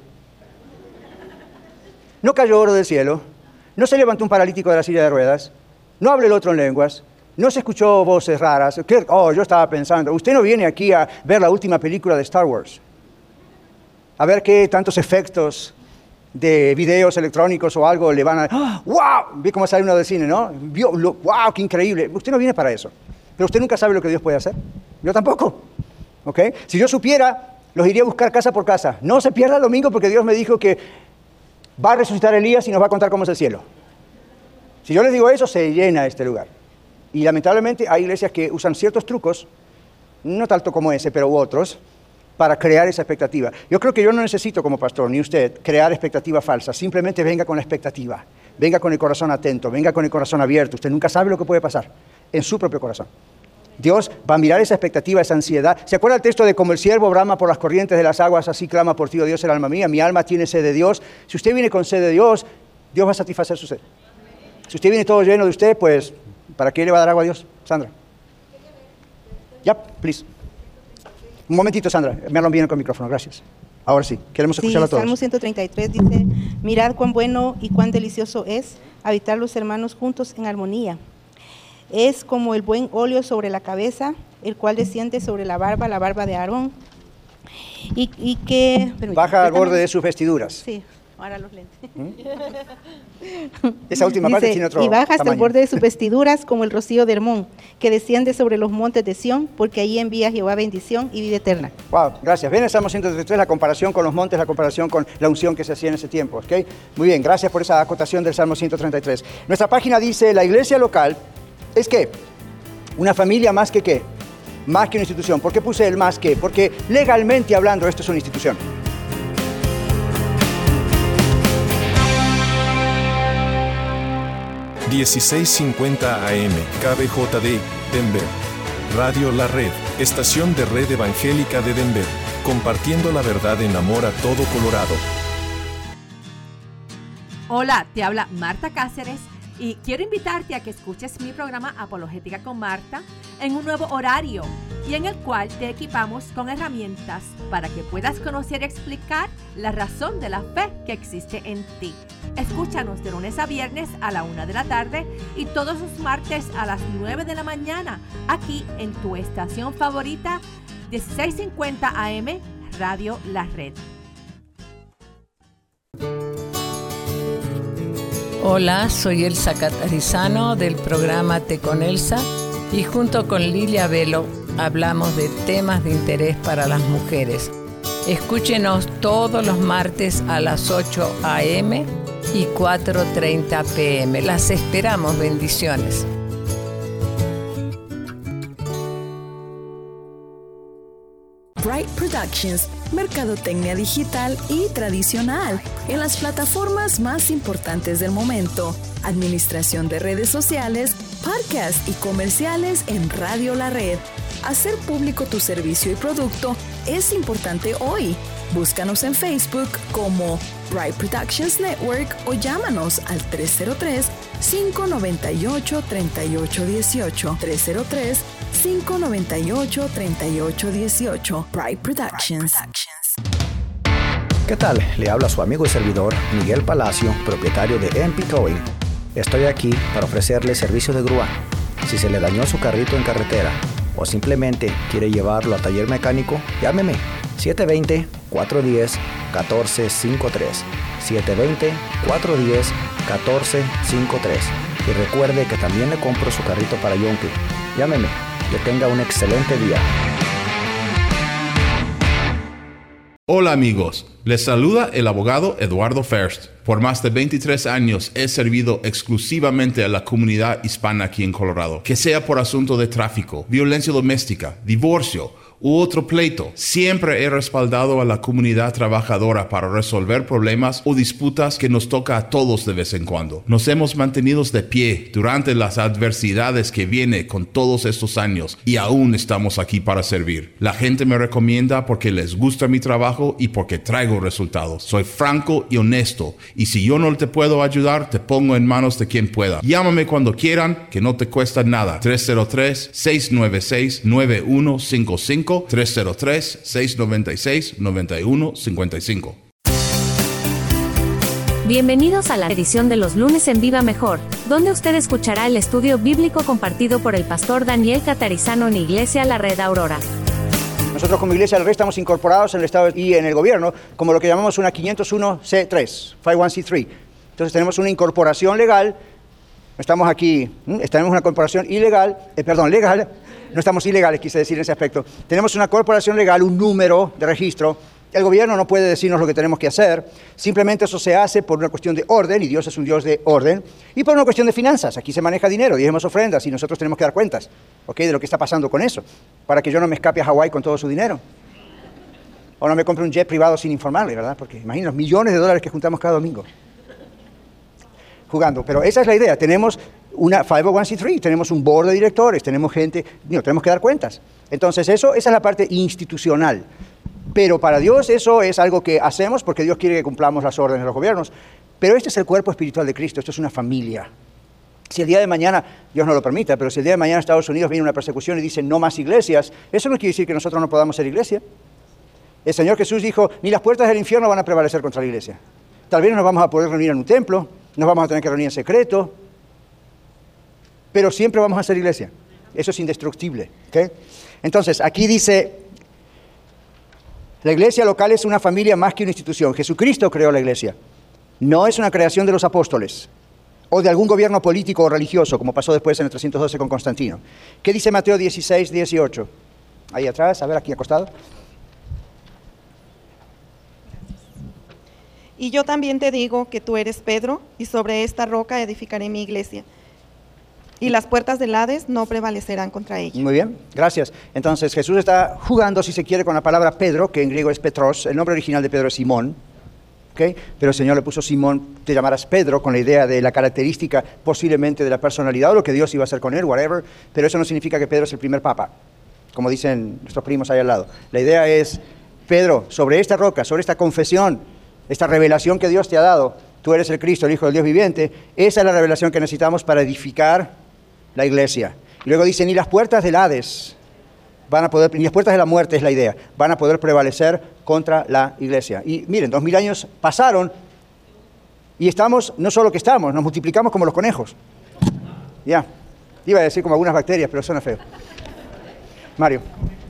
No cayó oro del cielo, no se levantó un paralítico de la silla de ruedas, no habló el otro en lenguas, no se escuchó voces raras. Yo estaba pensando, usted no viene aquí a ver la última película de Star Wars, a ver qué tantos efectos de videos electrónicos o algo le van a... ¡Wow! Vi cómo sale uno del cine, ¿no? ¡Wow! ¡Qué increíble! Usted no viene para eso. Pero usted nunca sabe lo que Dios puede hacer. Yo tampoco. ¿Ok? Si yo supiera, los iría a buscar casa por casa. No se pierda el domingo porque Dios me dijo que va a resucitar Elías y nos va a contar cómo es el cielo. Si yo les digo eso, se llena este lugar. Y lamentablemente hay iglesias que usan ciertos trucos, no tanto como ese, pero otros, para crear esa expectativa. Yo creo que yo no necesito como pastor, ni usted, crear expectativa falsa. Simplemente venga con la expectativa. Venga con el corazón atento, venga con el corazón abierto. Usted nunca sabe lo que puede pasar en su propio corazón. Dios va a mirar esa expectativa, esa ansiedad. ¿Se acuerda el texto de como el siervo brama por las corrientes de las aguas, así clama por ti, oh Dios, el alma mía? Mi alma tiene sed de Dios. Si usted viene con sed de Dios, Dios va a satisfacer su sed. Si usted viene todo lleno de usted, pues, ¿para qué le va a dar agua a Dios? Sandra. Ya, please. Un momentito, Sandra. Me hablan bien con el micrófono, gracias. Ahora sí, queremos escucharlo a todos. Salmo 133 dice, mirad cuán bueno y cuán delicioso es habitar los hermanos juntos en armonía. Es como el buen óleo sobre la cabeza, el cual desciende sobre la barba de Aarón. Y que... Baja al borde de sus vestiduras. Sí, ahora los lentes. Esa última parte tiene otro y baja hasta tamaño. el borde de sus vestiduras como el rocío de Hermón, que desciende sobre los montes de Sión, porque ahí envía Jehová bendición y vida eterna. Wow, gracias. Ven el Salmo 133, la comparación con los montes, la comparación con la unción que se hacía en ese tiempo. ¿Okay? Muy bien, gracias por esa acotación del Salmo 133. Nuestra página dice, la iglesia local es ¿qué? Una familia más que ¿qué? Más que una institución. ¿Por qué puse el más que? Porque legalmente hablando esto es una institución. 1650 AM, KBJD, Denver. Radio La Red, estación de Red Evangélica de Denver, compartiendo la verdad en amor a todo Colorado. Hola, te habla Marta Cáceres y quiero invitarte a que escuches mi programa Apologética con Marta en un nuevo horario y en el cual te equipamos con herramientas para que puedas conocer y explicar la razón de la fe que existe en ti. Escúchanos de lunes a viernes a la 1 de la tarde y todos los martes a las 9 de la mañana aquí en tu estación favorita 1650 AM Radio La Red. Hola, soy Elsa Catarizano del programa Te con Elsa y junto con Lilia Velo hablamos de temas de interés para las mujeres. Escúchenos todos los martes a las 8 a.m. y 4:30 p.m. Las esperamos, bendiciones. Bright Productions, mercadotecnia digital y tradicional en las plataformas más importantes del momento, administración de redes sociales, podcasts y comerciales en Radio La Red. Hacer público tu servicio y producto es importante hoy. Búscanos en Facebook como Bright Productions Network o llámanos al 303-598-3818. 303-598-3818. Bright Productions. ¿Qué tal? Le habla su amigo y servidor Miguel Palacio, propietario de MP Towing. Estoy aquí para ofrecerle servicio de grúa. Si se le dañó su carrito en carretera o simplemente quiere llevarlo a taller mecánico, llámeme 720-410-1453. 720-410-1453. Y recuerde que también le compro su carrito para Yonke. Llámeme. Que tenga un excelente día. Hola amigos, les saluda el abogado Eduardo First. Por más de 23 años he servido exclusivamente a la comunidad hispana aquí en Colorado. Que sea por asunto de tráfico, violencia doméstica, divorcio u otro pleito, siempre he respaldado a la comunidad trabajadora para resolver problemas o disputas que nos toca a todos de vez en cuando. Nos hemos mantenido de pie durante las adversidades que viene con todos estos años y aún estamos aquí para servir. La gente me recomienda porque les gusta mi trabajo y porque traigo resultados. Soy franco y honesto y si yo no te puedo ayudar, te pongo en manos de quien pueda. Llámame cuando quieran, que no te cuesta nada. 303-696-9155. 303-696-9155. Bienvenidos a la edición de los lunes en Viva Mejor, donde usted escuchará el estudio bíblico compartido por el pastor Daniel Catarizano en Iglesia La Red Aurora. Nosotros como Iglesia La Red estamos incorporados en el Estado y en el gobierno como lo que llamamos una 501C3, 501C3. Entonces tenemos una incorporación legal, estamos aquí, tenemos una corporación legal, no estamos ilegales, quise decir en ese aspecto. Tenemos una corporación legal, un número de registro. El gobierno no puede decirnos lo que tenemos que hacer. Simplemente eso se hace por una cuestión de orden, y Dios es un Dios de orden, y por una cuestión de finanzas. Aquí se maneja dinero, diezmos ofrendas, y nosotros tenemos que dar cuentas, ¿ok?, de lo que está pasando con eso, para que yo no me escape a Hawái con todo su dinero. O no me compre un jet privado sin informarle, ¿verdad? Porque imagínate los millones de dólares que juntamos cada domingo jugando. Pero esa es la idea. Tenemos una 501c3, tenemos un board de directores, tenemos gente, tenemos que dar cuentas. Entonces esa es la parte institucional. Pero para Dios eso es algo que hacemos porque Dios quiere que cumplamos las órdenes de los gobiernos. Pero este es el cuerpo espiritual de Cristo, esto es una familia. Si el día de mañana, Dios no lo permita, pero si el día de mañana Estados Unidos viene una persecución y dice no más iglesias, eso no quiere decir que nosotros no podamos ser iglesia. El Señor Jesús dijo, ni las puertas del infierno van a prevalecer contra la iglesia. Tal vez no nos vamos a poder reunir en un templo, nos vamos a tener que reunir en secreto, pero siempre vamos a ser iglesia. Eso es indestructible. ¿Okay? Entonces, aquí dice, la iglesia local es una familia más que una institución. Jesucristo creó la iglesia. No es una creación de los apóstoles o de algún gobierno político o religioso, como pasó después en el 312 con Constantino. ¿Qué dice Mateo 16, 18? Ahí atrás, a ver, aquí acostado. Y yo también te digo que tú eres Pedro, y sobre esta roca edificaré mi iglesia. Y las puertas del Hades no prevalecerán contra ella. Muy bien, gracias. Entonces Jesús está jugando, si se quiere, con la palabra Pedro, que en griego es Petros. El nombre original de Pedro es Simón. ¿okay? Pero el Señor le puso Simón, te llamarás Pedro, con la idea de la característica posiblemente de la personalidad o lo que Dios iba a hacer con él, whatever, pero eso no significa que Pedro es el primer papa, como dicen nuestros primos ahí al lado. La idea es, Pedro, sobre esta roca, sobre esta confesión, esta revelación que Dios te ha dado, tú eres el Cristo, el Hijo del Dios viviente, esa es la revelación que necesitamos para edificar la iglesia. Y luego dice, ni las puertas del Hades van a poder, ni las puertas de la muerte es la idea, van a poder prevalecer contra la iglesia. Y miren, 2000 años pasaron y estamos, no solo que estamos, nos multiplicamos como los conejos. Ya, iba a decir como algunas bacterias, pero suena feo. Mario.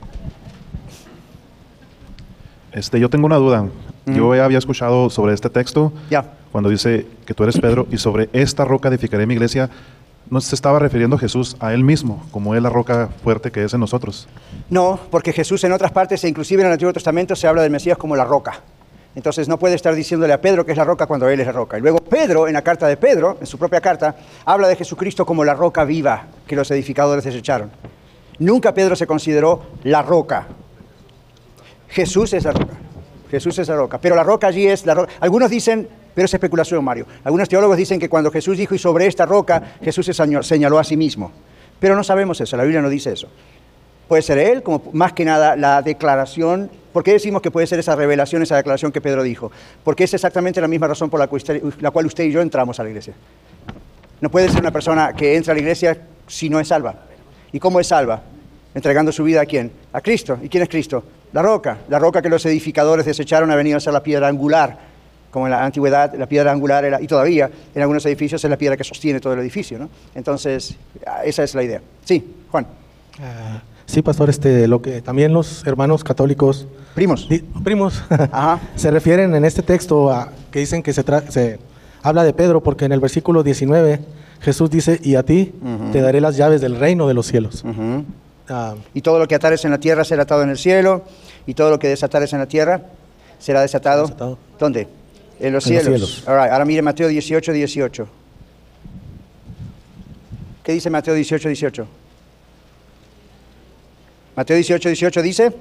Yo tengo una duda. Yo había escuchado sobre este texto, cuando dice que tú eres Pedro y sobre esta roca edificaré mi iglesia. ¿No se estaba refiriendo Jesús a Él mismo, como es la roca fuerte que es en nosotros? No, porque Jesús en otras partes, e inclusive en el Antiguo Testamento, se habla del Mesías como la roca. Entonces no puede estar diciéndole a Pedro que es la roca cuando Él es la roca. Y luego Pedro, en la carta de Pedro, en su propia carta, habla de Jesucristo como la roca viva que los edificadores desecharon. Nunca Pedro se consideró la roca. Jesús es la roca. Jesús es la roca. Pero la roca allí es la roca. Algunos dicen, pero es especulación, Mario. Algunos teólogos dicen que cuando Jesús dijo, y sobre esta roca, Jesús se señaló a sí mismo. Pero no sabemos eso, la Biblia no dice eso. Puede ser Él, como más que nada la declaración. ¿Por qué decimos que puede ser esa revelación, esa declaración que Pedro dijo? Porque es exactamente la misma razón por la cual usted y yo entramos a la iglesia. No puede ser una persona que entra a la iglesia si no es salva. ¿Y cómo es salva? Entregando su vida ¿a quién? A Cristo. ¿Y quién es Cristo? La roca que los edificadores desecharon ha venido a ser la piedra angular. Como en la antigüedad, la piedra angular era, y todavía en algunos edificios es la piedra que sostiene todo el edificio, ¿no? Entonces, esa es la idea. Sí, Juan. Sí, pastor, lo que también los hermanos católicos... Primos. Ajá. Se refieren en este texto a que dicen que se habla de Pedro, porque en el versículo 19 Jesús dice, y a ti te daré las llaves del reino de los cielos. Y todo lo que atares en la tierra será atado en el cielo, y todo lo que desatares en la tierra será desatado. ¿Dónde? En los cielos. All right. Ahora mire Mateo 18, 18. ¿Qué dice Mateo 18, 18? Mateo 18, 18 dice...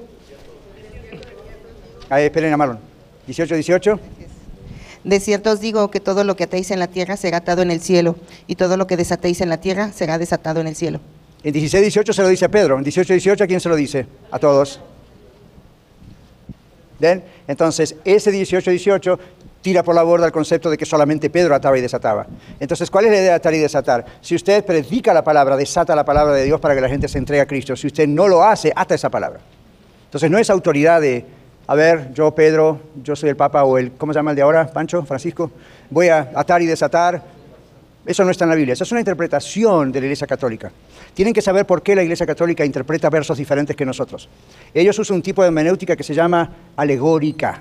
Ahí, esperen a Marlon. 18, 18. De cierto os digo que todo lo que atéis en la tierra será atado en el cielo, y todo lo que desatéis en la tierra será desatado en el cielo. En 16, 18 se lo dice a Pedro. En 18, 18, ¿a quién se lo dice? A todos. ¿Ven? Entonces, ese 18, 18 tira por la borda el concepto de que solamente Pedro ataba y desataba. Entonces, ¿cuál es la idea de atar y desatar? Si usted predica la palabra, desata la palabra de Dios para que la gente se entregue a Cristo. Si usted no lo hace, ata esa palabra. Entonces, no es autoridad de, a ver, yo Pedro, yo soy el Papa o el, ¿cómo se llama el de ahora? Pancho, Francisco, voy a atar y desatar. Eso no está en la Biblia, esa es una interpretación de la Iglesia Católica. Tienen que saber por qué la Iglesia Católica interpreta versos diferentes que nosotros. Ellos usan un tipo de hermenéutica que se llama alegórica.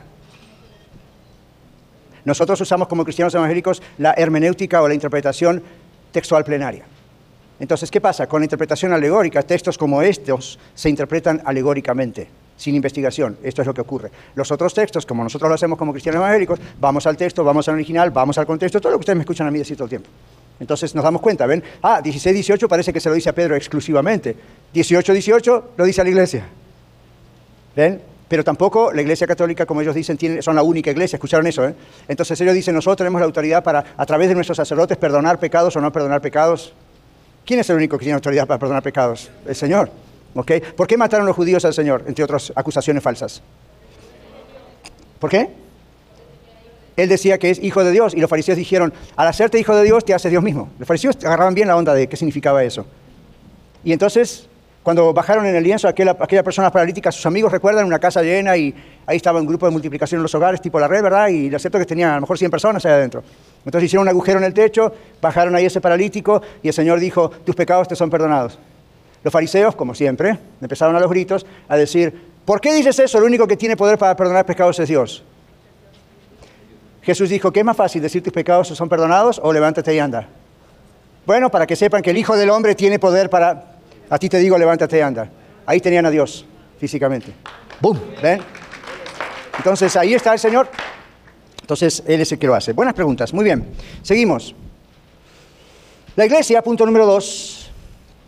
Nosotros usamos como cristianos evangélicos la hermenéutica o la interpretación textual plenaria. Entonces, ¿qué pasa? Con la interpretación alegórica, textos como estos se interpretan alegóricamente, sin investigación. Esto es lo que ocurre. Los otros textos, como nosotros lo hacemos como cristianos evangélicos, vamos al texto, vamos al original, vamos al contexto, todo lo que ustedes me escuchan a mí decir todo el tiempo. Entonces nos damos cuenta, ¿ven? 16, 18 parece que se lo dice a Pedro exclusivamente. 18, 18 lo dice a la iglesia. ¿Ven? Pero tampoco la Iglesia Católica, como ellos dicen, son la única iglesia. ¿Escucharon eso? Entonces ellos dicen, nosotros tenemos la autoridad para, a través de nuestros sacerdotes, perdonar pecados o no perdonar pecados. ¿Quién es el único que tiene autoridad para perdonar pecados? El Señor. ¿Okay? ¿Por qué mataron los judíos al Señor? Entre otras acusaciones falsas. ¿Por qué? Él decía que es hijo de Dios y los fariseos dijeron, al hacerte hijo de Dios te haces Dios mismo. Los fariseos agarraban bien la onda de qué significaba eso. Y entonces, cuando bajaron en el lienzo a aquella persona paralítica, sus amigos recuerdan una casa llena y ahí estaba un grupo de multiplicación en los hogares, tipo la red, ¿verdad? Y lo cierto es que tenían a lo mejor 100 personas ahí adentro. Entonces hicieron un agujero en el techo, bajaron ahí ese paralítico y el Señor dijo, tus pecados te son perdonados. Los fariseos, como siempre, empezaron a los gritos a decir, ¿por qué dices eso? El único que tiene poder para perdonar pecados es Dios. Jesús dijo, ¿qué es más fácil, decir tus pecados son perdonados o levántate y anda? Bueno, para que sepan que el Hijo del Hombre tiene poder para... A ti te digo, levántate y anda. Ahí tenían a Dios, físicamente. ¡Bum! ¿Ven? Entonces, ahí está el Señor. Entonces, Él es el que lo hace. Buenas preguntas. Muy bien. Seguimos. La iglesia, punto número 2.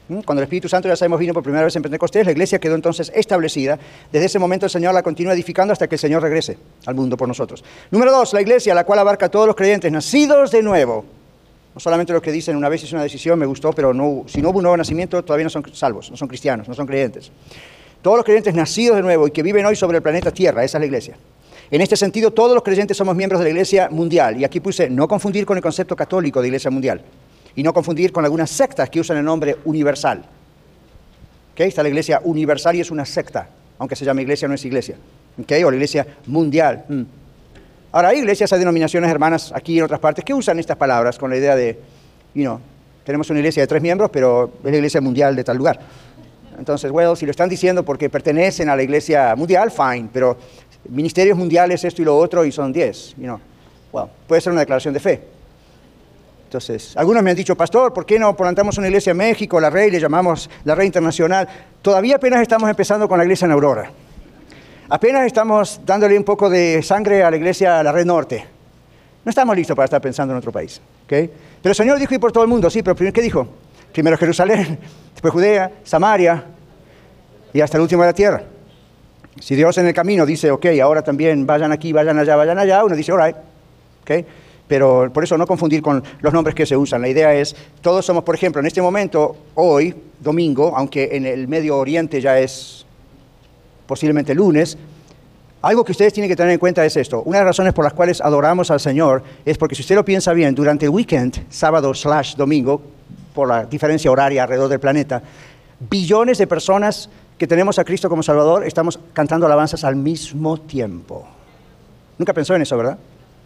Cuando el Espíritu Santo, ya sabemos, vino por primera vez en Pentecostés, la iglesia quedó entonces establecida. Desde ese momento el Señor la continúa edificando hasta que el Señor regrese al mundo por nosotros. Número 2, la iglesia, la cual abarca a todos los creyentes nacidos de nuevo. No solamente los que dicen una vez hice una decisión, me gustó, pero no, si no hubo un nuevo nacimiento, todavía no son salvos, no son cristianos, no son creyentes. Todos los creyentes nacidos de nuevo y que viven hoy sobre el planeta Tierra, esa es la iglesia. En este sentido, todos los creyentes somos miembros de la iglesia mundial. Y aquí puse no confundir con el concepto católico de iglesia mundial. Y no confundir con algunas sectas que usan el nombre universal. ¿Okay? Está la iglesia universal y es una secta, aunque se llame iglesia, no es iglesia. ¿Okay? O la iglesia mundial. Ahora, hay iglesias, hay denominaciones hermanas aquí y en otras partes que usan estas palabras con la idea de, tenemos una iglesia de 3 miembros, pero es la iglesia mundial de tal lugar. Entonces, si lo están diciendo porque pertenecen a la iglesia mundial, fine, pero ministerios mundiales, esto y lo otro, y son 10, puede ser una declaración de fe. Entonces, algunos me han dicho, pastor, ¿por qué no plantamos una iglesia en México, la Rey, le llamamos la Rey Internacional? Todavía apenas estamos empezando con la iglesia en Aurora. Apenas estamos dándole un poco de sangre a la iglesia, a la Red Norte. No estamos listos para estar pensando en otro país. ¿Okay? Pero el Señor dijo ir por todo el mundo, sí, pero primero, ¿qué dijo? Primero Jerusalén, después Judea, Samaria y hasta el último de la tierra. Si Dios en el camino dice, ok, ahora también vayan aquí, vayan allá, uno dice, all right, ¿okay? Pero por eso no confundir con los nombres que se usan. La idea es, todos somos, por ejemplo, en este momento, hoy, domingo, aunque en el Medio Oriente ya es posiblemente lunes, algo que ustedes tienen que tener en cuenta es esto. Una de las razones por las cuales adoramos al Señor es porque, si usted lo piensa bien, durante el weekend, sábado/domingo, por la diferencia horaria alrededor del planeta, billones de personas que tenemos a Cristo como Salvador estamos cantando alabanzas al mismo tiempo. Nunca pensó en eso, ¿verdad?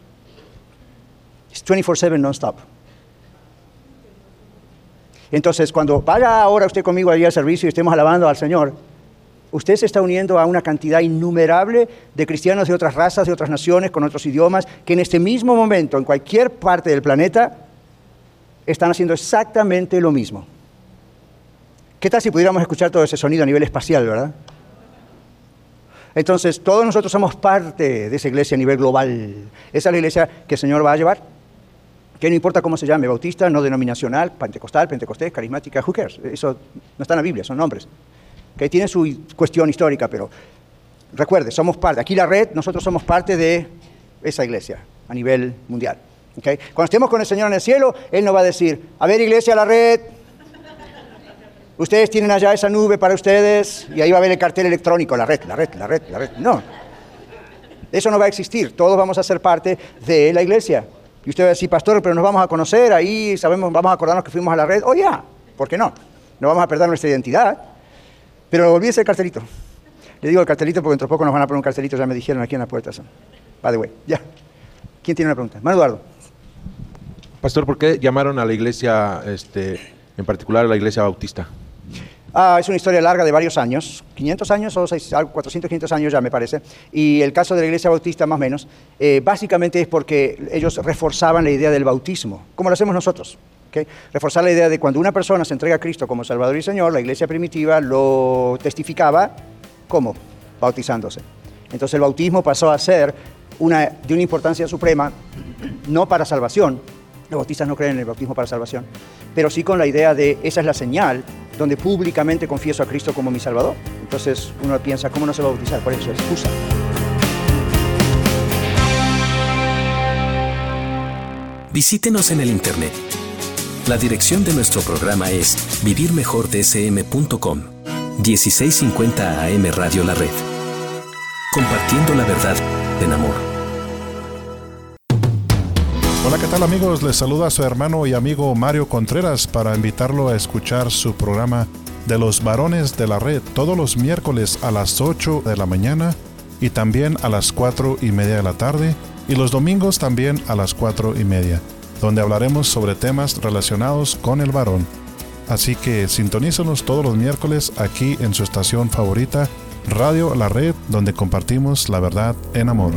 Es 24/7 non-stop. Entonces, cuando vaya ahora usted conmigo allí al servicio y estemos alabando al Señor, usted se está uniendo a una cantidad innumerable de cristianos de otras razas, de otras naciones, con otros idiomas, que en este mismo momento, en cualquier parte del planeta, están haciendo exactamente lo mismo. ¿Qué tal si pudiéramos escuchar todo ese sonido a nivel espacial, verdad? Entonces, todos nosotros somos parte de esa iglesia a nivel global. Esa es la iglesia que el Señor va a llevar. Que no importa cómo se llame, bautista, no denominacional, pentecostal, pentecostés, carismática, who cares? Eso no está en la Biblia, son nombres. Que tiene su cuestión histórica, pero recuerde, somos parte. Aquí la Red, nosotros somos parte de esa iglesia a nivel mundial. ¿Okay? Cuando estemos con el Señor en el cielo, Él nos va a decir, a ver, iglesia, la Red, ustedes tienen allá esa nube para ustedes, y ahí va a haber el cartel electrónico, la red. No, eso no va a existir. Todos vamos a ser parte de la iglesia. Y usted va a decir, pastor, pero nos vamos a conocer, ahí sabemos, vamos a acordarnos que fuimos a la Red. ¿Por qué no? No vamos a perder nuestra identidad. Pero olvídese el cartelito. Le digo el cartelito porque dentro de poco nos van a poner un cartelito, ya me dijeron aquí en la puerta. By the way, ya. ¿Quién tiene una pregunta? Mano Eduardo. Pastor, ¿por qué llamaron a la iglesia, en particular a la iglesia bautista? Es una historia larga de varios años, 500 años o 400, 500 años ya me parece, y el caso de la iglesia bautista más o menos, básicamente es porque ellos reforzaban la idea del bautismo, como lo hacemos nosotros. ¿Okay? Reforzar la idea de cuando una persona se entrega a Cristo como Salvador y Señor, la iglesia primitiva lo testificaba, ¿cómo? Bautizándose. Entonces el bautismo pasó a ser de una importancia suprema, no para salvación. Los bautistas no creen en el bautismo para salvación, pero sí con la idea de esa es la señal donde públicamente confieso a Cristo como mi Salvador. Entonces uno piensa, ¿cómo no se va a bautizar? Por eso es excusa. Visítenos en el internet. La dirección de nuestro programa es vivirmejordsm.com. 1650 AM Radio La Red. Compartiendo la verdad en amor. Hola, ¿qué tal amigos? Les saluda su hermano y amigo Mario Contreras para invitarlo a escuchar su programa de los varones de la red todos los miércoles a las 8 de la mañana y también a las 4:30 de la tarde y los domingos también a las 4:30, donde hablaremos sobre temas relacionados con el varón. Así que sintonícenos todos los miércoles aquí en su estación favorita, Radio La Red, donde compartimos la verdad en amor.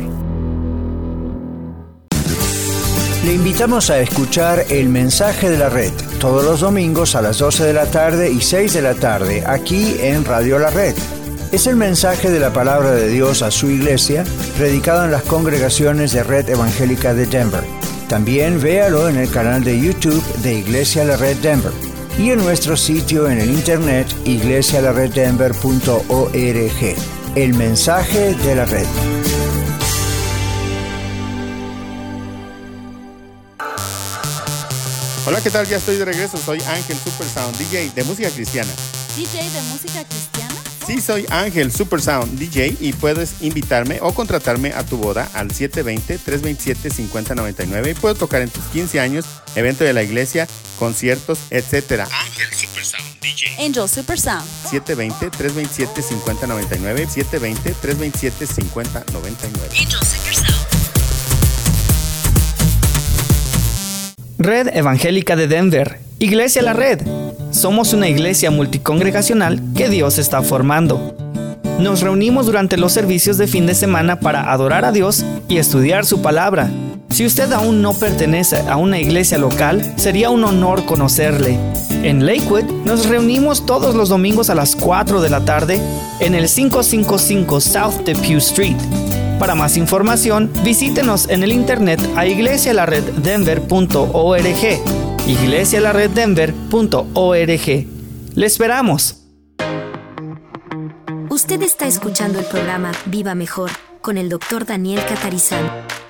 Le invitamos a escuchar El Mensaje de la Red todos los domingos a las 12 de la tarde y 6 de la tarde aquí en Radio La Red. Es el mensaje de la palabra de Dios a su iglesia, predicado en las congregaciones de Red Evangélica de Denver. También véalo en el canal de YouTube de Iglesia La Red Denver. y en nuestro sitio en el internet iglesialareddenver.org. El mensaje de la red. Hola, ¿qué tal? Ya estoy de regreso. Soy Ángel Supersound, DJ de música cristiana. ¿DJ de música cristiana? Sí, soy Ángel Supersound, DJ, y puedes invitarme o contratarme a tu boda al 720-327-5099 y puedo tocar en tus 15 años, evento de la iglesia, conciertos, etc. Ángel Supersound, DJ. Angel Supersound. 720-327-5099, 720-327-5099. Angel Supersound. Red Evangélica de Denver, Iglesia La Red. Somos una iglesia multicongregacional que Dios está formando. Nos reunimos durante los servicios de fin de semana para adorar a Dios y estudiar su palabra. Si usted aún no pertenece a una iglesia local, sería un honor conocerle. En Lakewood nos reunimos todos los domingos a las 4 de la tarde en el 555 South Depew Street. Para más información, visítenos en el internet a iglesialareddenver.org. iglesialareddenver.org. ¡Le esperamos! Usted está escuchando el programa Viva Mejor con el Dr. Daniel Catarizano.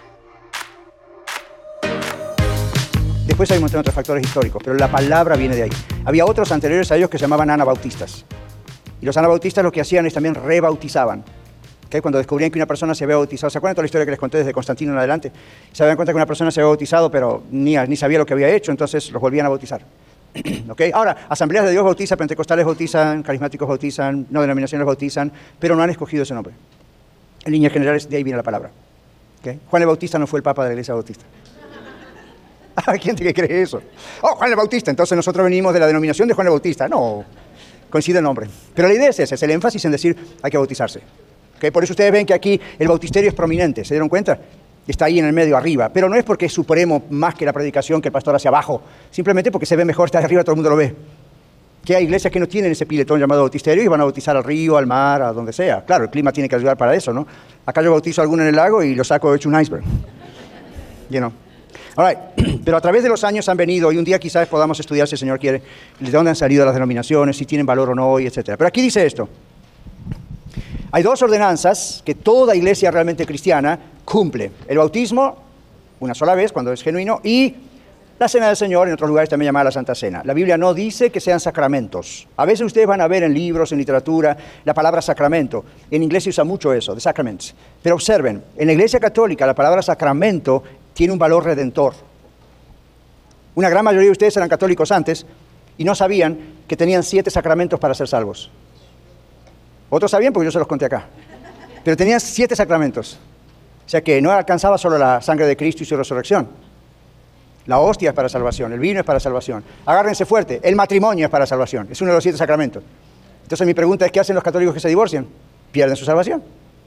Después hay un montón de otros factores históricos, pero la palabra viene de ahí. Había otros anteriores a ellos que se llamaban anabautistas. Y los anabautistas lo que hacían es también rebautizaban. ¿Okay? Cuando descubrían que una persona se había bautizado, ¿se acuerdan toda la historia que les conté desde Constantino en adelante? Se daban cuenta que una persona se había bautizado, pero ni sabía lo que había hecho, entonces los volvían a bautizar. ¿Okay? Ahora, Asambleas de Dios bautizan, pentecostales bautizan, carismáticos bautizan, no denominaciones bautizan, pero no han escogido ese nombre. En líneas generales, de ahí viene la palabra. ¿Okay? Juan el Bautista no fue el papa de la iglesia bautista. Hay gente que cree eso. Oh, Juan el Bautista, entonces nosotros venimos de la denominación de Juan el Bautista. No, coincide el nombre. Pero la idea es esa, es el énfasis en decir hay que bautizarse. ¿Okay? Por eso ustedes ven que aquí el bautisterio es prominente, ¿se dieron cuenta? Está ahí en el medio, arriba. Pero no es porque es supremo más que la predicación que el pastor hacia abajo, simplemente porque se ve mejor, está arriba, todo el mundo lo ve. Que hay iglesias que no tienen ese piletón llamado bautisterio y van a bautizar al río, al mar, a donde sea. Claro, el clima tiene que ayudar para eso, ¿no? Acá yo bautizo a alguno en el lago y lo saco hecho un iceberg. You know. All right. Pero a través de los años han venido, y un día quizás podamos estudiar, si el Señor quiere, de dónde han salido las denominaciones, si tienen valor o no, y etc. Pero aquí dice esto. Hay dos ordenanzas que toda iglesia realmente cristiana cumple. El bautismo, una sola vez, cuando es genuino, y la cena del Señor, en otros lugares también llamada la Santa Cena. La Biblia no dice que sean sacramentos. A veces ustedes van a ver en libros, en literatura, la palabra sacramento. En inglés se usa mucho eso, de sacraments. Pero observen, en la iglesia católica la palabra sacramento tiene un valor redentor. Una gran mayoría de ustedes eran católicos antes y no sabían que tenían 7 sacramentos para ser salvos. Otros sabían porque yo se los conté acá. Pero tenían 7 sacramentos. O sea que no alcanzaba solo la sangre de Cristo y su resurrección. La hostia es para salvación, el vino es para salvación. Agárrense fuerte, el matrimonio es para salvación. Es uno de los 7 sacramentos. Entonces mi pregunta es, ¿qué hacen los católicos que se divorcian? Pierden su salvación.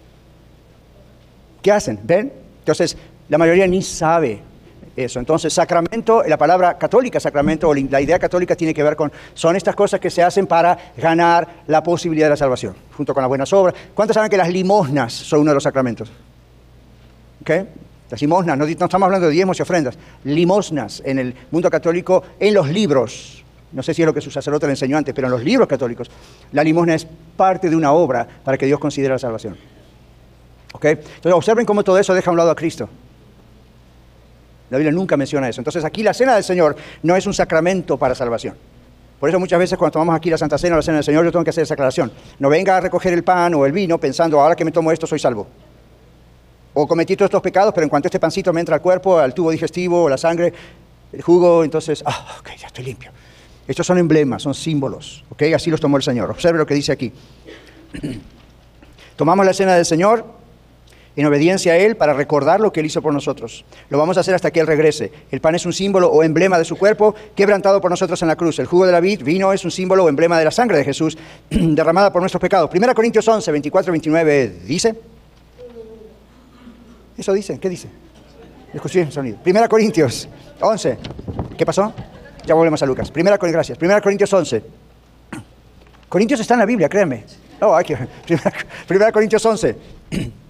¿Qué hacen? ¿Ven? Entonces, la mayoría ni sabe eso. Entonces, sacramento, la palabra católica, sacramento, o la idea católica tiene que ver con, son estas cosas que se hacen para ganar la posibilidad de la salvación, junto con las buenas obras. ¿Cuántos saben que las limosnas son uno de los sacramentos? ¿Okay? Las limosnas, no estamos hablando de diezmos y ofrendas, limosnas en el mundo católico, en los libros, no sé si es lo que su sacerdote le enseñó antes, pero en los libros católicos, la limosna es parte de una obra para que Dios considere la salvación. ¿Okay? Entonces observen cómo todo eso deja a un lado a Cristo. La Biblia nunca menciona eso. Entonces aquí la cena del Señor no es un sacramento para salvación. Por eso muchas veces cuando tomamos aquí la Santa Cena o la cena del Señor, yo tengo que hacer esa aclaración. No venga a recoger el pan o el vino pensando, ahora que me tomo esto soy salvo. O cometí todos estos pecados, pero en cuanto este pancito me entra al cuerpo, al tubo digestivo, la sangre, el jugo, entonces, ok, ya estoy limpio. Estos son emblemas, son símbolos, ok, así los tomó el Señor. Observe lo que dice aquí. Tomamos la cena del Señor en obediencia a Él para recordar lo que Él hizo por nosotros. Lo vamos a hacer hasta que Él regrese. El pan es un símbolo o emblema de su cuerpo quebrantado por nosotros en la cruz. El jugo de la vid, vino, es un símbolo o emblema de la sangre de Jesús derramada por nuestros pecados. 1 Corintios 11, 24 y 29 dice... Eso dice, ¿qué dice? Escuché el sonido. 1 Corintios 11. ¿Qué pasó? Ya volvemos a Lucas. 1 Corintios 11. Corintios está en la Biblia, créanme. Oh, aquí. 1 Corintios 11.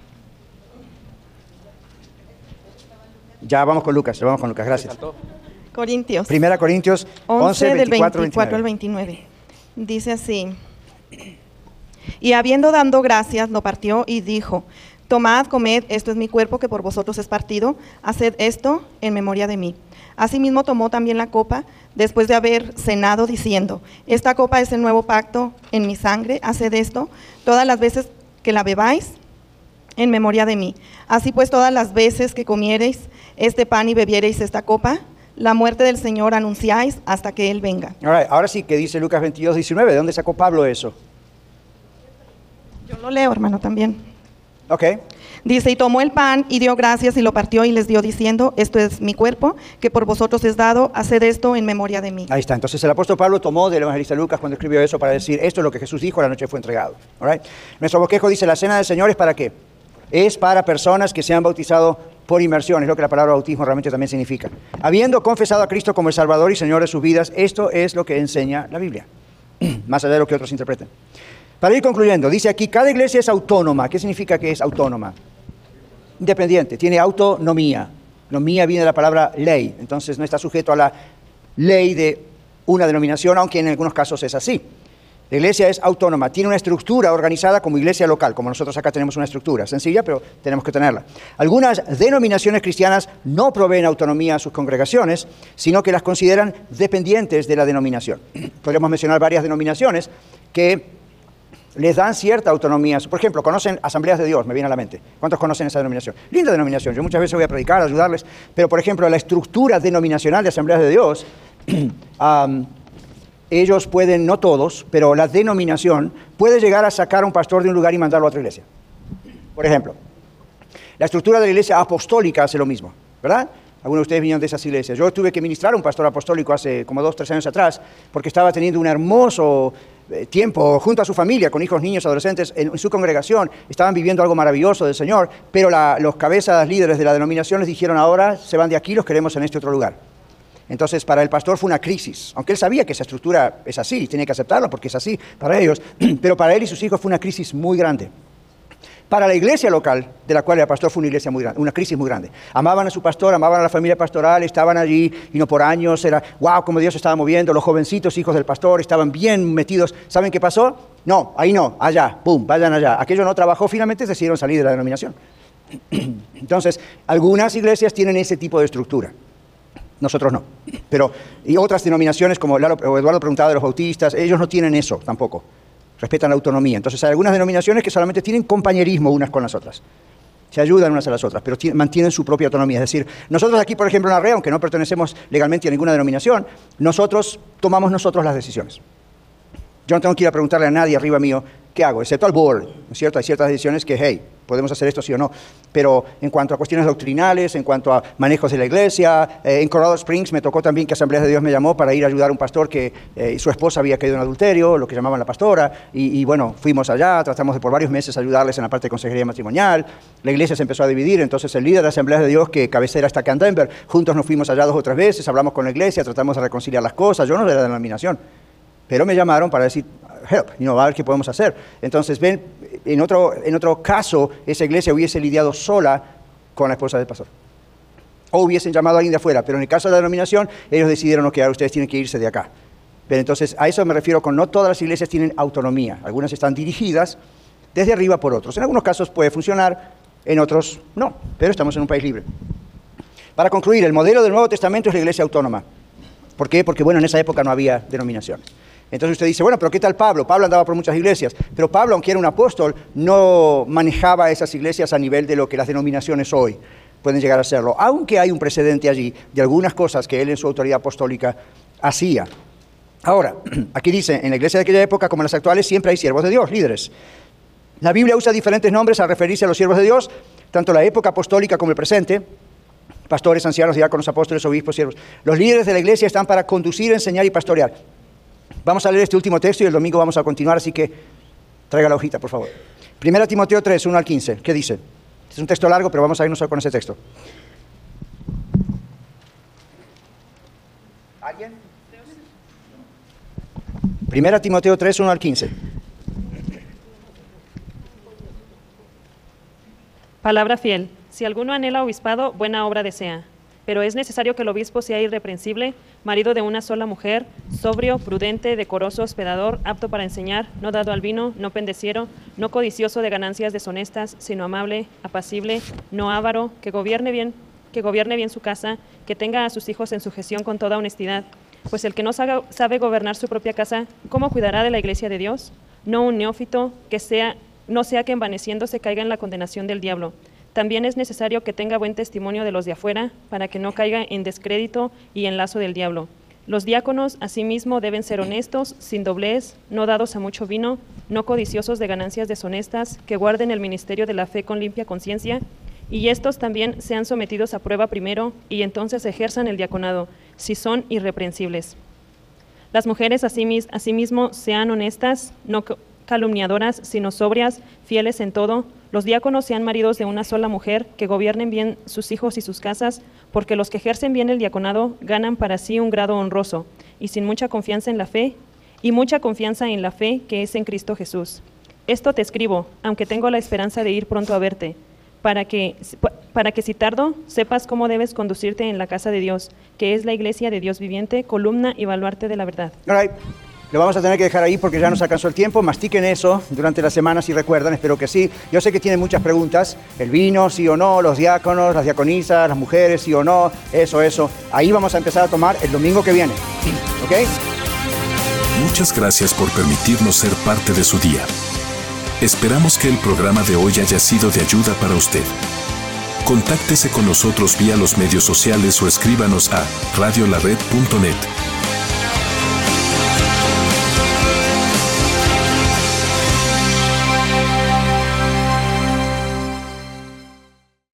Ya vamos con Lucas, gracias. Corintios. Primera Corintios 11, del 24 al 29. Dice así: y habiendo dado gracias, lo partió y dijo: tomad, comed, esto es mi cuerpo que por vosotros es partido, haced esto en memoria de mí. Asimismo tomó también la copa, después de haber cenado, diciendo: esta copa es el nuevo pacto en mi sangre, haced esto todas las veces que la bebáis en memoria de mí. Así pues, todas las veces que comiereis este pan y bebiereis esta copa, la muerte del Señor anunciáis hasta que Él venga. Ahora sí que dice Lucas 22, 19, ¿de dónde sacó Pablo eso? Yo lo leo, hermano, también. Ok. Dice: y tomó el pan y dio gracias y lo partió y les dio diciendo: esto es mi cuerpo que por vosotros es dado, haced esto en memoria de mí. Ahí está. Entonces el apóstol Pablo tomó del evangelista Lucas cuando escribió eso para decir: esto es lo que Jesús dijo la noche fue entregado. All right. Nuestro bosquejo dice: la cena del Señor es para qué? Es para personas que se han bautizado por inmersión, es lo que la palabra bautismo realmente también significa. Habiendo confesado a Cristo como el Salvador y Señor de sus vidas, esto es lo que enseña la Biblia, más allá de lo que otros interpreten. Para ir concluyendo, dice aquí: cada iglesia es autónoma. ¿Qué significa que es autónoma? Independiente, tiene autonomía. Nomía viene de la palabra ley, entonces no está sujeto a la ley de una denominación, aunque en algunos casos es así. La iglesia es autónoma, tiene una estructura organizada como iglesia local, como nosotros acá tenemos una estructura sencilla, pero tenemos que tenerla. Algunas denominaciones cristianas no proveen autonomía a sus congregaciones, sino que las consideran dependientes de la denominación. Podemos mencionar varias denominaciones que les dan cierta autonomía. Por ejemplo, conocen Asambleas de Dios, me viene a la mente. ¿Cuántos conocen esa denominación? Linda denominación, yo muchas veces voy a predicar, a ayudarles, pero por ejemplo, la estructura denominacional de Asambleas de Dios, ellos pueden, no todos, pero la denominación puede llegar a sacar a un pastor de un lugar y mandarlo a otra iglesia. Por ejemplo, la estructura de la iglesia apostólica hace lo mismo, ¿verdad? Algunos de ustedes vinieron de esas iglesias. Yo tuve que ministrar a un pastor apostólico hace como 2 o 3 años atrás, porque estaba teniendo un hermoso tiempo junto a su familia, con hijos, niños, adolescentes, en su congregación. Estaban viviendo algo maravilloso del Señor, pero los cabezas líderes de la denominación les dijeron: ahora se van de aquí, los queremos en este otro lugar. Entonces, para el pastor fue una crisis, aunque él sabía que esa estructura es así, tenía que aceptarla porque es así para ellos, pero para él y sus hijos fue una crisis muy grande. Para la iglesia local, de la cual el pastor, fue una iglesia muy grande, una crisis muy grande. Amaban a su pastor, amaban a la familia pastoral, estaban allí, y no por años, era wow, como Dios estaba moviendo, los jovencitos hijos del pastor estaban bien metidos. ¿Saben qué pasó? No, ahí no, allá, pum, vayan allá. Aquello no trabajó, finalmente decidieron salir de la denominación. Entonces, algunas iglesias tienen ese tipo de estructura. Nosotros no. Pero, y otras denominaciones, como Eduardo preguntaba de los bautistas, ellos no tienen eso tampoco. Respetan la autonomía. Entonces hay algunas denominaciones que solamente tienen compañerismo unas con las otras. Se ayudan unas a las otras, pero mantienen su propia autonomía. Es decir, nosotros aquí, por ejemplo, en la REA, aunque no pertenecemos legalmente a ninguna denominación, nosotros tomamos las decisiones. Yo no tengo que ir a preguntarle a nadie arriba mío qué hago, excepto al board, ¿no es cierto? Hay ciertas decisiones que, hey, podemos hacer esto sí o no. Pero en cuanto a cuestiones doctrinales, en cuanto a manejos de la iglesia, en Colorado Springs me tocó también que Asambleas de Dios me llamó para ir a ayudar a un pastor que su esposa había caído en adulterio, lo que llamaban la pastora, y bueno, fuimos allá, tratamos de por varios meses ayudarles en la parte de consejería matrimonial. La iglesia se empezó a dividir, entonces el líder de Asambleas de Dios, que cabecera está acá en Denver, juntos nos fuimos allá 2 o 3 veces, hablamos con la iglesia, tratamos de reconciliar las cosas. Yo no era de la denominación, pero me llamaron para decir, help, a ver qué podemos hacer. Entonces, ven, en otro caso, esa iglesia hubiese lidiado sola con la esposa del pastor. O hubiesen llamado a alguien de afuera, pero en el caso de la denominación, ellos decidieron, ok, ahora ustedes tienen que irse de acá. Pero entonces, a eso me refiero con no todas las iglesias tienen autonomía. Algunas están dirigidas desde arriba por otros. En algunos casos puede funcionar, en otros no, pero estamos en un país libre. Para concluir, el modelo del Nuevo Testamento es la iglesia autónoma. ¿Por qué? Porque, bueno, en esa época no había denominaciones. Entonces usted dice, bueno, pero ¿qué tal Pablo? Pablo andaba por muchas iglesias, pero Pablo, aunque era un apóstol, no manejaba esas iglesias a nivel de lo que las denominaciones hoy pueden llegar a hacerlo, aunque hay un precedente allí de algunas cosas que él en su autoridad apostólica hacía. Ahora, aquí dice, en la iglesia de aquella época, como en las actuales, siempre hay siervos de Dios, líderes. La Biblia usa diferentes nombres al referirse a los siervos de Dios, tanto la época apostólica como el presente. Pastores, ancianos, diáconos, apóstoles, obispos, siervos. Los líderes de la iglesia están para conducir, enseñar y pastorear. Vamos a leer este último texto y el domingo vamos a continuar, así que traiga la hojita, por favor. 1 Timoteo 3, 1 al 15. ¿Qué dice? Es un texto largo, pero vamos a irnos con ese texto. ¿Alguien? 1 Timoteo 3, 1 al 15. Palabra fiel. Si alguno anhela obispado, buena obra desea. Pero es necesario que el obispo sea irreprensible, marido de una sola mujer, sobrio, prudente, decoroso, hospedador, apto para enseñar, no dado al vino, no pendeciero, no codicioso de ganancias deshonestas, sino amable, apacible, no avaro, que gobierne bien su casa, que tenga a sus hijos en sujeción con toda honestidad. Pues el que no sabe gobernar su propia casa, ¿cómo cuidará de la iglesia de Dios? No un neófito, no sea que envaneciéndose caiga en la condenación del diablo. También es necesario que tenga buen testimonio de los de afuera, para que no caiga en descrédito y en lazo del diablo. Los diáconos, asimismo, deben ser honestos, sin doblez, no dados a mucho vino, no codiciosos de ganancias deshonestas, que guarden el ministerio de la fe con limpia conciencia, y estos también sean sometidos a prueba primero, y entonces ejerzan el diaconado, si son irreprensibles. Las mujeres, asimismo, sean honestas, no calumniadoras, sino sobrias, fieles en todo. Los diáconos sean maridos de una sola mujer, que gobiernen bien sus hijos y sus casas, porque los que ejercen bien el diaconado ganan para sí un grado honroso, y sin mucha confianza en la fe, que es en Cristo Jesús. Esto te escribo, aunque tengo la esperanza de ir pronto a verte, para que si tardo, sepas cómo debes conducirte en la casa de Dios, que es la iglesia de Dios viviente, columna y baluarte de la verdad. All right. Lo vamos a tener que dejar ahí porque ya nos alcanzó el tiempo. Mastiquen eso durante la semana si recuerdan, espero que sí. Yo sé que tienen muchas preguntas. El vino, sí o no, los diáconos, las diaconisas, las mujeres, sí o no, eso. Ahí vamos a empezar a tomar el domingo que viene. ¿Ok? Muchas gracias por permitirnos ser parte de su día. Esperamos que el programa de hoy haya sido de ayuda para usted. Contáctese con nosotros vía los medios sociales o escríbanos a radiolared.net.